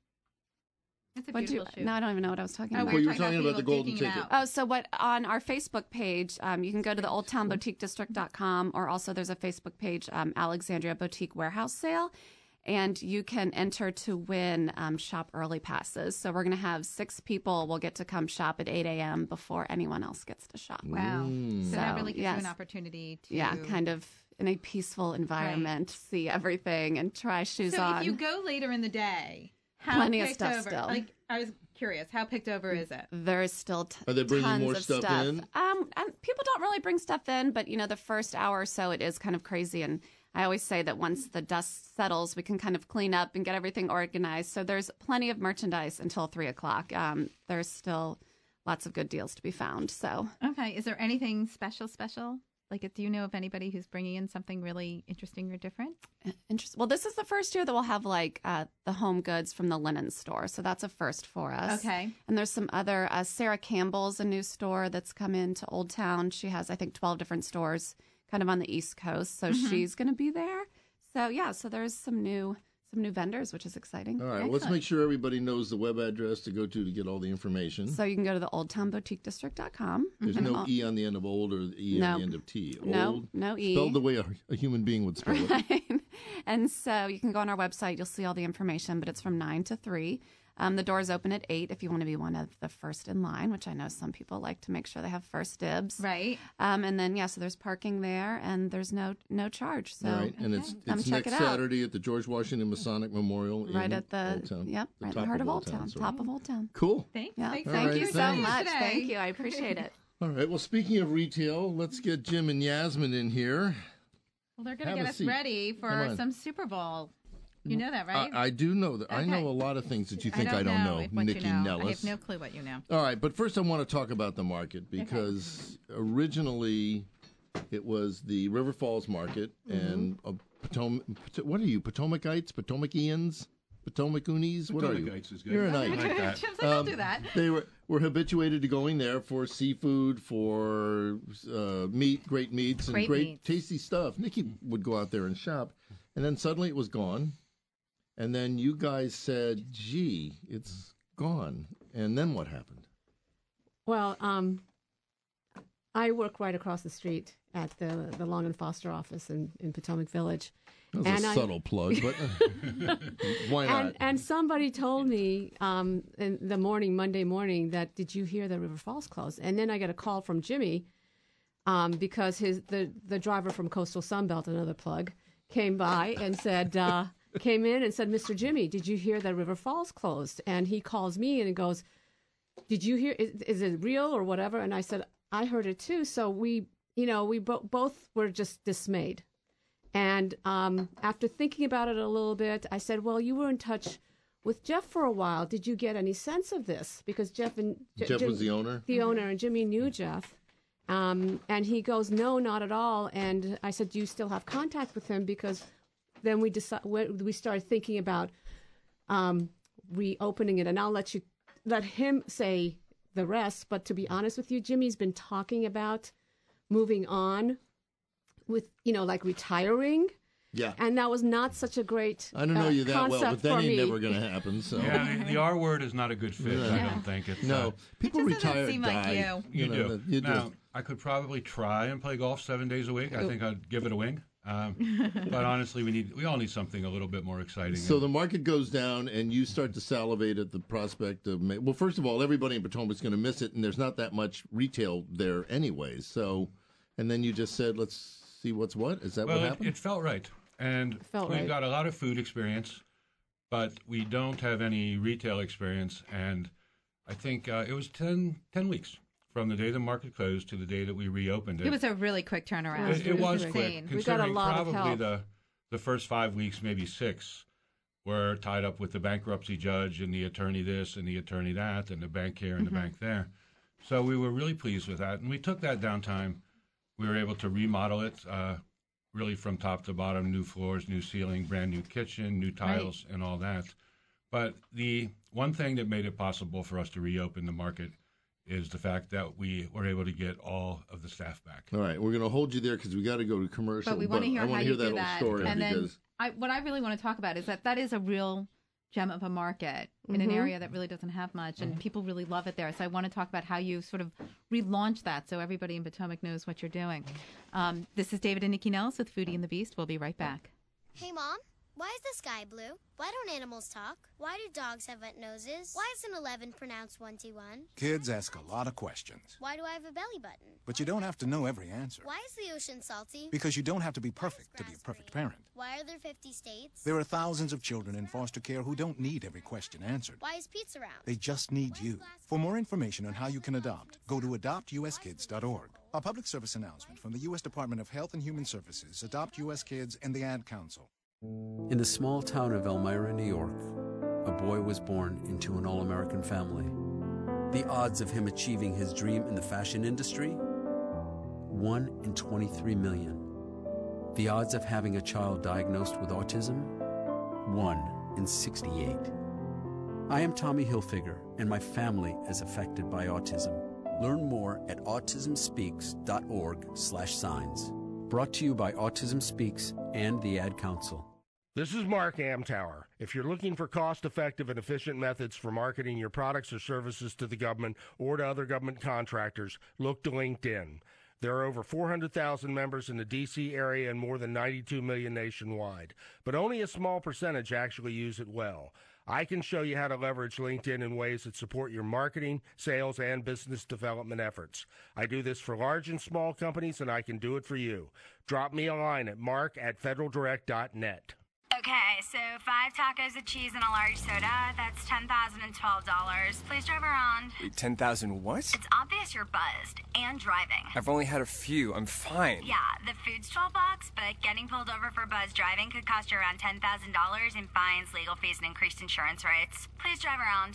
It's a what do you, beautiful shoe. no, I don't even know what I was talking Oh, about. Well, we you were were talking about the people golden geeking ticket. out. Oh, so what on our Facebook page, um, you can go to the old town boutique district dot com, or also there's a Facebook page, um, Alexandria Boutique Warehouse Sale, and you can enter to win um, shop early passes. So we're going to have six people will get to come shop at eight a.m. before anyone else gets to shop. Wow. Mm. So, that So, really gives yes. you an opportunity to Yeah, kind of in a peaceful environment, see everything and try shoes So on. if you go later in the day, how Plenty of picked stuff over? still. Like I was curious, how picked over is it? There's still t- Are they bringing tons more of stuff stuff in? Um, and people don't really bring stuff in, but you know, the first hour or so, it is kind of crazy. And I always say that once the dust settles, we can kind of clean up and get everything organized. So there's plenty of merchandise until three o'clock. Um, there's still lots of good deals to be found. So Okay. Is there anything special, special? Like, do you know of anybody who's bringing in something really interesting or different? interesting. Well, this is the first year that we'll have like uh, the home goods from the linen store. So that's a first for us. Okay. And there's some other, uh, Sarah Campbell's a new store that's come into Old Town. She has, I think, twelve different stores kind of on the East Coast. So Mhm. she's going to be there. So yeah, so there's some new some new vendors, which is exciting. All right, well, let's make sure everybody knows the web address to go to to get all the information. So you can go to the old town boutique district dot com. There's And no all- E on the end of old or E No. on the end of T. Old, No, no E. Spelled the way a, a human being would spell it. Right. And so you can go on our website. You'll see all the information, but it's from nine to three. Um, the doors open at eight if you want to be one of the first in line, which I know some people like to make sure they have first dibs. Right. Um, and then, yeah, so there's parking there, and there's no no charge. So All right, and it's come it's check next it out. Saturday at the George Washington Masonic Memorial Right in at the, Old Town. yep, The right in top the heart of Old Town, Town, so- top of Old Town. Cool. Thanks. Yeah, Thanks. thank All you right, so thanks. much. Today. Thank you. I appreciate it. All right, well, speaking of retail, let's get Jim and Yasmin in here. Well, they're going Have to a get us seat. ready Come for on. some Super Bowl. You know that, right? I, I do know that. I Okay. know a lot of things that you think I I don't, don't, know, know, what Nikki you know. Nellis. I have no clue what you know. All right, but first I want to talk about the market because originally It was the River Falls Market, Mhm. and uh, Potomac. What are you, Potomacites, Potomacians, Potomacoonies? What are you? Potomacites is good. You're a I knight. like that. Jim's like, I'll do that. They were were habituated to going there for seafood, for uh, meat, great meats, and Great great, meats. tasty stuff. Nikki would go out there and shop, and then suddenly it was gone. And then you guys said, "Gee, it's gone." And then what happened? Well, um, I work right across the street at the the Long and Foster office in, in Potomac Village. That was And a I- subtle plug, but why not? And, and somebody told me um, in the morning, Monday morning, that did you hear that River Falls closed? And then I got a call from Jimmy um, because his the the driver from Coastal Sunbelt, another plug, came by and said. Uh, came in and said, Mister Jimmy, did you hear that River Falls closed? And he calls me and he goes, did you hear, is, is it real or whatever? And I said, I heard it too. So we, you know, we bo- both were just dismayed. And um, after thinking about it a little bit, I said, well, you were in touch with Jeff for a while. Did you get any sense of this? Because Jeff and J- Jeff Jim- was the owner? The owner, and Jimmy knew Jeff. Um, and he goes, no, not at all. And I said, do you still have contact with him? Because then we decide, we started thinking about um, reopening it. And I'll let you let him say the rest. But to be honest with you, Jimmy's been talking about moving on with, you know, like retiring. Yeah. And that was not such a great I don't know uh, you that well, but concept that for ain't me. never going to happen. So Yeah, the, the R word is not a good fit. Yeah. I don't think it's. No. uh, People It doesn't retire, seem like die. you. You, know, do. that- you now, do. I could probably try and play golf seven days a week. I think I'd give it a wing. Um, but honestly, we need we all need something a little bit more exciting. So the market goes down, and you start to salivate at the prospect of. ma- Well, first of all, everybody in Potomac's going to miss it, and there's not that much retail there anyways. So, and then you just said, "Let's see what's what." Is that well, what it, happened? it felt right, and Felt we've right. got a lot of food experience, but we don't have any retail experience. And I think uh, it was ten, ten weeks from the day the market closed to the day that we reopened it. It was a really quick turnaround. It, it was insane. quick, We got a considering lot of probably help. the the first five weeks, maybe six, were tied up with the bankruptcy judge and the attorney this and the attorney that and the bank here and Mm-hmm. the bank there. So we were really pleased with that, and we took that downtime. We were able to remodel it, uh, really from top to bottom, new floors, new ceiling, brand new kitchen, new tiles, and all that. But the one thing that made it possible for us to reopen the market is the fact that we were able to get all of the staff back. All right, we're going to hold you there because we got to go to commercial. But we want to hear I how wanna you hear that do whole that. story and then because I, what I really want to talk about is that that is a real gem of a market in an Mhm. area that really doesn't have much, and people really love it there. So I want to talk about how you sort of relaunch that so everybody in Potomac knows what you're doing. Um, this is David and Nikki Nellis with Foodie and the Beast. We'll be right back. Hey, Mom, why is the sky blue? Why don't animals talk? Why do dogs have wet noses? Why is an eleven pronounced twenty-one? Kids ask a lot of questions, Why do I have a belly button? but you don't have to know every answer. Why is the ocean salty? Because you don't have to be perfect to be a perfect parent. Why are there fifty states? There are thousands of children in foster care who don't need every question answered. Why is pizza round? They just need you. For more information on how you can adopt, go to adopt u s kids dot org. A public service announcement from the U S Department of Health and Human Services, Adopt U S Kids, and the Ad Council. In the small town of Elmira, New York, a boy was born into an all-American family. The odds of him achieving his dream in the fashion industry? one in twenty-three million. The odds of having a child diagnosed with autism? one in sixty-eight. I am Tommy Hilfiger, and my family is affected by autism. Learn more at autism speaks dot org slash signs. Brought to you by Autism Speaks and the Ad Council. This is Mark Amtower. If you're looking for cost-effective and efficient methods for marketing your products or services to the government or to other government contractors, look to LinkedIn. There are over four hundred thousand members in the D C area and more than ninety-two million nationwide, but only a small percentage actually use it well. I can show you how to leverage LinkedIn in ways that support your marketing, sales, and business development efforts. I do this for large and small companies, and I can do it for you. Drop me a line at mark at federal direct dot net. Okay, so five tacos of cheese and a large soda, that's ten thousand twelve dollars. Please drive around. Wait, ten thousand what? It's obvious you're buzzed and driving. I've only had a few. I'm fine. Yeah, the food's twelve bucks, but getting pulled over for buzz driving could cost you around ten thousand dollars in fines, legal fees, and increased insurance rates. Please drive around.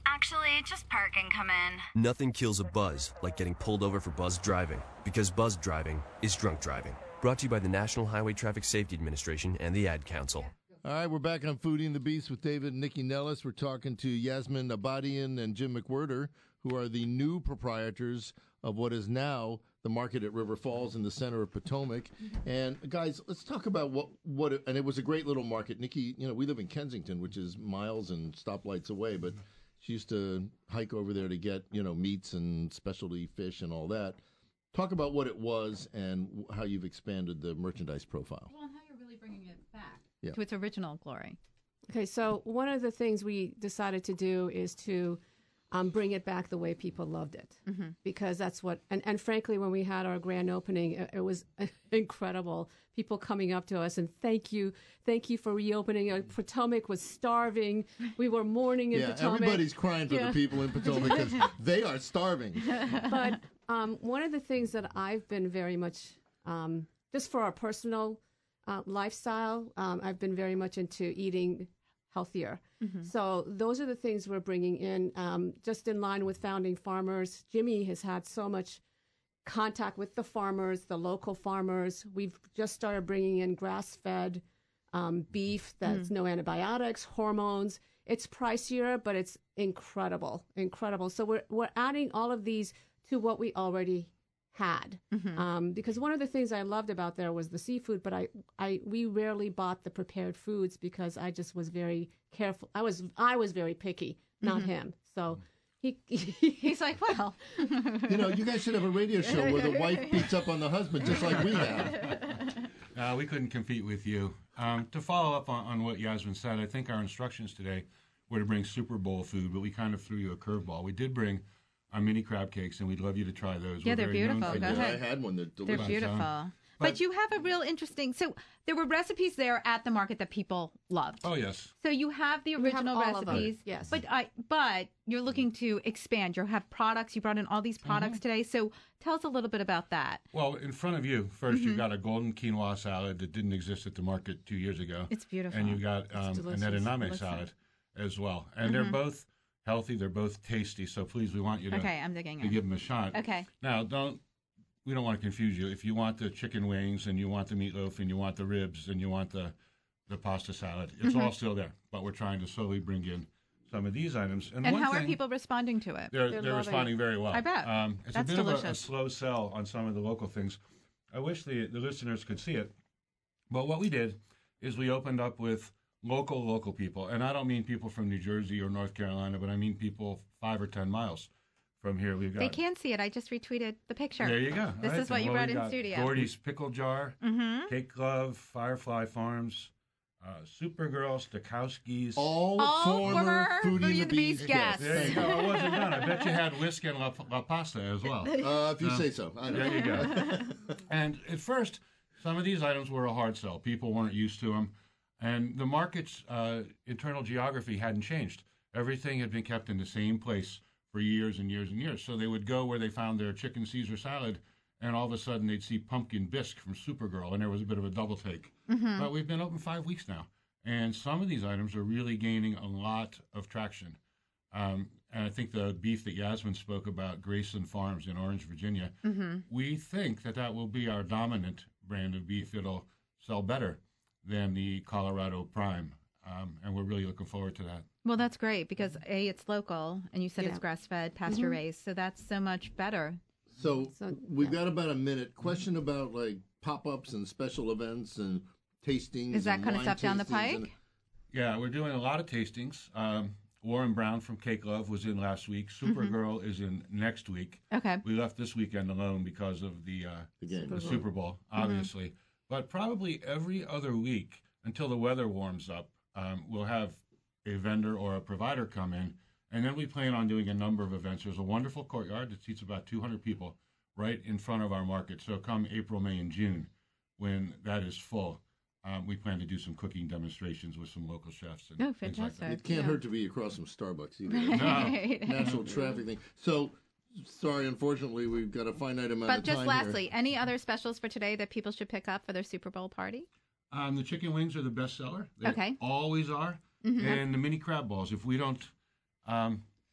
Actually, just park and come in. Nothing kills a buzz like getting pulled over for buzz driving, because buzz driving is drunk driving. Brought to you by the National Highway Traffic Safety Administration and the Ad Council. All right, we're back on Foodie and the Beast with David and Nikki Nellis. We're talking to Yasmin Abadian and Jim McWhirter, who are the new proprietors of what is now the market at River Falls in the center of Potomac. And guys, let's talk about what what it, and it was a great little market. Nikki, you know, we live in Kensington, which is miles and stoplights away, but she used to hike over there to get, you know, meats and specialty fish and all that. Talk about what it was and how you've expanded the merchandise profile. Well, and how you're really bringing it back yeah. to its original glory. Okay, so one of the things we decided to do is to um, bring it back the way people loved it, mm-hmm. because that's what. And, and frankly, when we had our grand opening, it, it was incredible. People coming up to us and thank you, thank you for reopening. Uh, Potomac was starving. We were mourning in yeah, Potomac. Everybody's crying for yeah. the people in Potomac because they are starving. But um, one of the things that I've been very much, um, just for our personal uh, lifestyle, um, I've been very much into eating healthier. Mm-hmm. So those are the things we're bringing in, um, just in line with Founding Farmers. Jimmy has had so much contact with the farmers, the local farmers. We've just started bringing in grass-fed um, beef that's Mm-hmm. no antibiotics, hormones. It's pricier, but it's incredible, incredible. So we're we're adding all of these to what we already had. Mm-hmm. Um, because one of the things I loved about there was the seafood, but I, I we rarely bought the prepared foods because I just was very careful. I was I was very picky, not Mm-hmm. him. So he he's like, well, you know, you guys should have a radio show where the wife beats up on the husband just like we have. Uh, we couldn't compete with you. Um, to follow up on, on what Yasmin said, I think our instructions today were to bring Super Bowl food, but we kind of threw you a curveball. We did bring our mini crab cakes, and we'd love you to try those. Yeah, We're they're very known beautiful. for Go those. ahead. I had one. They're they're delicious. beautiful. But, But you have a real interesting. So there were recipes there at the market that people loved. Oh yes. So you have the We have original all of them. recipes, Yes. But I, but you're looking to expand. You have products. You brought in all these products today. So tell us a little bit about that. Well, in front of you, 1st Mhm. you've got a golden quinoa salad that didn't exist at the market two years ago. It's beautiful. And you've got um, an delicious. edamame Delicious. salad as well. And Mhm. they're both healthy. They're both tasty. So please, we want you to, Okay, I'm digging to in. give them a shot. Okay. Now, don't we don't want to confuse you. If you want the chicken wings and you want the meatloaf and you want the ribs and you want the, the pasta salad, it's Mhm. all still there. But we're trying to slowly bring in some of these items. And, one how are thing- people responding to it? they're, they're, responding very well. I bet. Um, it's That's a bit of a, a delicious. slow sell on some of the local things. I wish the, the listeners could see it. But what we did is we opened up with local, local people. And I don't mean people from New Jersey or North Carolina, but I mean people five or ten miles from here. We've got. They can see it. I just retweeted the picture. There you go. This All right, is what then. you Well, brought we in got studio. Gordy's Pickle Jar, Mhm. Cake Glove, Firefly Farms, uh, Supergirl, Stokowski's. All, All former former Foodie and the Beast guests. There you go. I wasn't done. I bet you had whisk and La, La Pasta as well. Uh, if you Uh, say so. I know. There you go. And at first, some of these items were a hard sell. People weren't used to them. And the market's uh, internal geography hadn't changed. Everything had been kept in the same place for years and years and years. So they would go where they found their chicken Caesar salad, and all of a sudden they'd see pumpkin bisque from Supergirl, and there was a bit of a double take. Mhm. But we've been open five weeks now, and some of these items are really gaining a lot of traction. Um, and I think the beef that Yasmin spoke about, Grayson Farms in Orange, Virginia, Mhm. we think that that will be our dominant brand of beef. It'll sell better than the Colorado Prime, um, and we're really looking forward to that. Well, that's great because A, it's local, and you said Yeah. it's grass-fed, pasture-raised, so that's so much better. So, So, we've got about a minute. Question about like pop-ups and special events and tastings. Is that and kind of wine stuff down the tastings pike? and- Yeah, we're doing a lot of tastings. Um, Warren Brown from Cake Love was in last week. Supergirl is in next week. Okay. We left this weekend alone because of the uh, The game. the Super Super Bowl, obviously. But probably every other week until the weather warms up, um, we'll have a vendor or a provider come in, and then we plan on doing a number of events. There's a wonderful courtyard that seats about two hundred people right in front of our market. So come April, May, and June, when that is full, um, we plan to do some cooking demonstrations with some local chefs. And Oh, things like that. fantastic. It can't Yeah. hurt to be across from Starbucks either. Right. Natural traffic thing. So, sorry, unfortunately, we've got a finite amount But of just time lastly, here. any other specials for today that people should pick up for their Super Bowl party? Um, the chicken wings are the best seller. They Okay. always are. Mhm. And the mini crab balls. If we don't, um,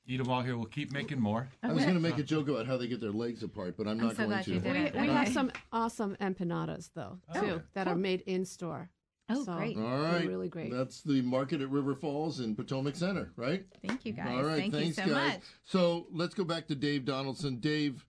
eat them all here. We'll keep making more. I was going to make a joke about how they get their legs apart, but I'm, I'm not so going glad to. you did We, it. we Okay. have some awesome empanadas, though, Oh, too, okay. that are made in store. Oh, So great. All they're right. really great. That's the market at River Falls in Potomac Center, right? Thank you, guys. All right. Thank Thanks, you so guys. much. So let's go back to Dave Donaldson. Dave,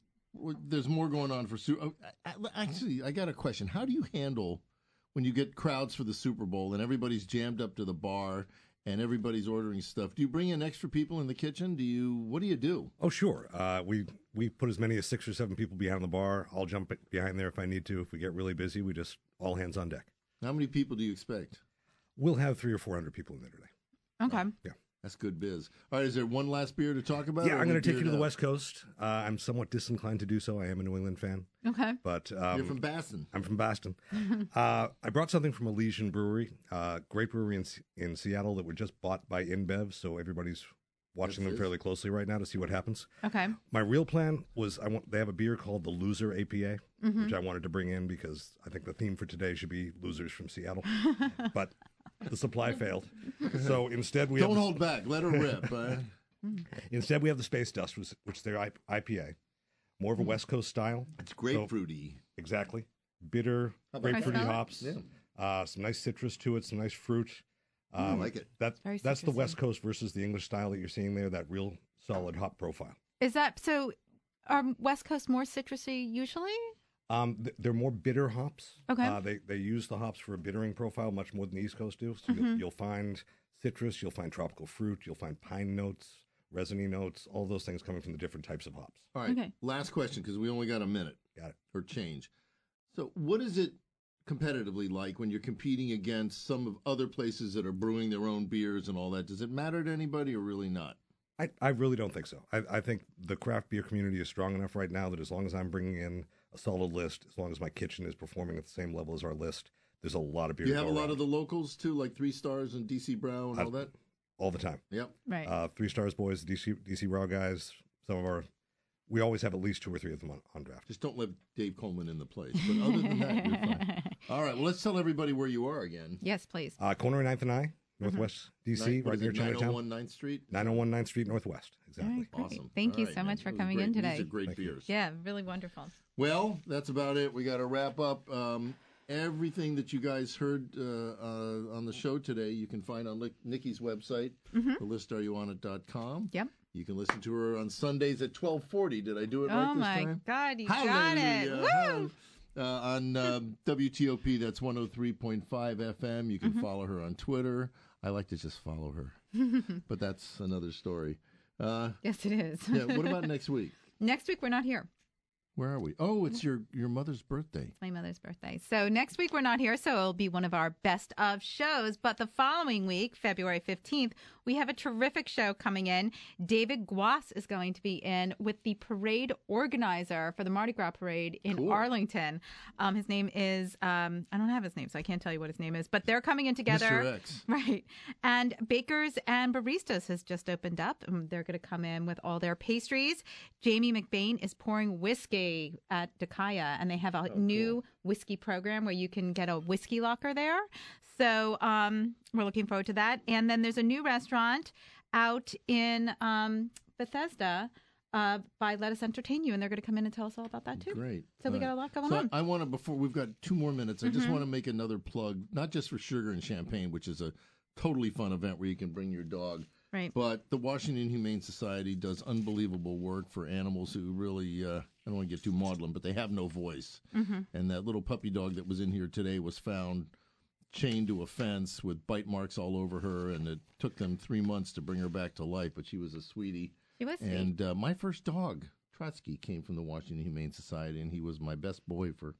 w- there's more going on for Super. Oh, I- I- actually, I got a question. How do you handle when you get crowds for the Super Bowl and everybody's jammed up to the bar and everybody's ordering stuff? Do you bring in extra people in the kitchen? Do you? What do you do? Oh, sure. Uh, we we put as many as six or seven people behind the bar. I'll jump behind there if I need to. If we get really busy, we just all hands on deck. How many people do you expect? We'll have three or four hundred people in there today. Okay. Yeah. That's good biz. All right, is there one last beer to talk about? Yeah, or I'm we going to take beered you to the out? West Coast. Uh, I'm somewhat disinclined to do so. I am a New England fan. Okay. But um, You're from Boston. I'm from Boston. uh, I brought something from Elysian Brewery, uh, great brewery in, in Seattle that were just bought by InBev, so everybody's watching That's them it. fairly closely right now to see what happens. Okay. My real plan was I want they have a beer called the Loser A P A, Mhm. which I wanted to bring in because I think the theme for today should be losers from Seattle. But the supply failed. So instead we Don't have the- hold back. Let her rip. uh. Instead, we have the Space Dust, which, which is their I- IPA. More of a West Coast style. It's grapefruity. So, exactly. Bitter, How about grapefruity that? hops. Yeah. Uh, some nice citrus to it, some nice fruit. Mm, I like it. That, Very that's the citrusy. West Coast versus the English style that you're seeing there, that real solid hop profile. Is that so? Are West Coast more citrusy usually? Um, th- they're more bitter hops. Okay. Uh, they, they use the hops for a bittering profile much more than the East Coast do. So you'll, Mhm. you'll find citrus, you'll find tropical fruit, you'll find pine notes, resiny notes, all those things coming from the different types of hops. All right. Okay. Last question because we only got a minute. Got it. Or change. So, what is it competitively like when you're competing against some of other places that are brewing their own beers and all that? Does it matter to anybody or really not? I, I really don't think so. I, I think the craft beer community is strong enough right now that as long as I'm bringing in a solid list, as long as my kitchen is performing at the same level as our list, there's a lot of beer. Do you to have go a lot around. of the locals too, like Three Stars and D C Brow and I- all that? all the time. Yep. Right. Uh, Three Stars boys, D C D C Raw guys. Some of our, we always have at least two or three of them on, on draft. Just don't let Dave Coleman in the place. But other than that, you're fine. All right. Well, let's tell everybody where you are again. Yes, please. Uh, corner of ninth and I, Northwest D C, Nine- what right is near it, Chinatown. nine oh one ninth Street? nine oh one ninth Street Northwest. Exactly. All right, great. Awesome. Thank All you right, so man. much for That was coming great. in today. These are great Thank you. beers. Yeah, really wonderful. Well, that's about it. We got to wrap up. Um, everything that you guys heard uh, uh, on the show today, you can find on Lick- Nikki's website, Mhm. the list are you on it dot com. Yep. You can listen to her on Sundays at twelve forty. Did I do it Oh right this my time? God, you got it! Hallelujah. Woo! Uh, on um, W T O P, that's one oh three point five F M. You can Mhm. follow her on Twitter. I like to just follow her, but that's another story. Uh, Yes, it is. yeah. What about next week? Next week, we're not here. Where are we? Oh, it's your, your mother's birthday. It's my mother's birthday. So next week we're not here, so it'll be one of our best of shows. But the following week, February fifteenth, we have a terrific show coming in. David Guas is going to be in with the parade organizer for the Mardi Gras parade in Cool. Arlington. Um, his name is, um, I don't have his name, so I can't tell you what his name is, but they're coming in together. Mister X. Right. And Bakers and Baristas has just opened up. And they're going to come in with all their pastries. Jamie McBain is pouring whiskey at Dakaya, and they have a new whiskey program where you can get a whiskey locker there. So um, we're looking forward to that. And then there's a new restaurant out in um, Bethesda uh, by Let Us Entertain You, and they're going to come in and tell us all about that too. Great. So we All got right. a lot going so on. I, I want to, before we've got two more minutes, I just Mhm. want to make another plug, not just for Sugar and Champagne, which is a totally fun event where you can bring your dog. Right. But the Washington Humane Society does unbelievable work for animals who really, uh, I don't want to get too maudlin, but they have no voice. Mhm. And that little puppy dog that was in here today was found chained to a fence with bite marks all over her, and it took them three months to bring her back to life, but she was a sweetie. She was sweet. And uh, my first dog, Trotsky, came from the Washington Humane Society, and he was my best boy for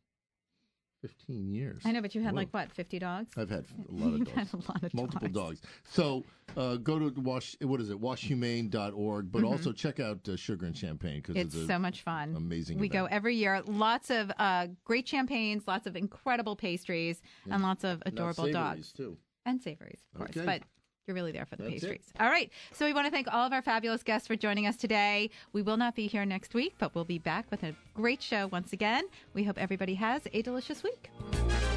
fifteen years. I know, but you had Whoa. like, what, fifty dogs? I've had a lot of You've dogs. had a lot of Multiple dogs. dogs. So uh, go to wash. What is it? wash humane dot org. But Mhm. also check out uh, Sugar and Champagne because It's it's, a so much fun. amazing. We event. go every year. Lots of uh, great champagnes, lots of incredible pastries, Yeah. and lots of Now adorable savories, dogs. too. And savories, of course. Okay. But you're really there for the That's it. pastries. All right. So we want to thank all of our fabulous guests for joining us today. We will not be here next week, but we'll be back with a great show once again. We hope everybody has a delicious week.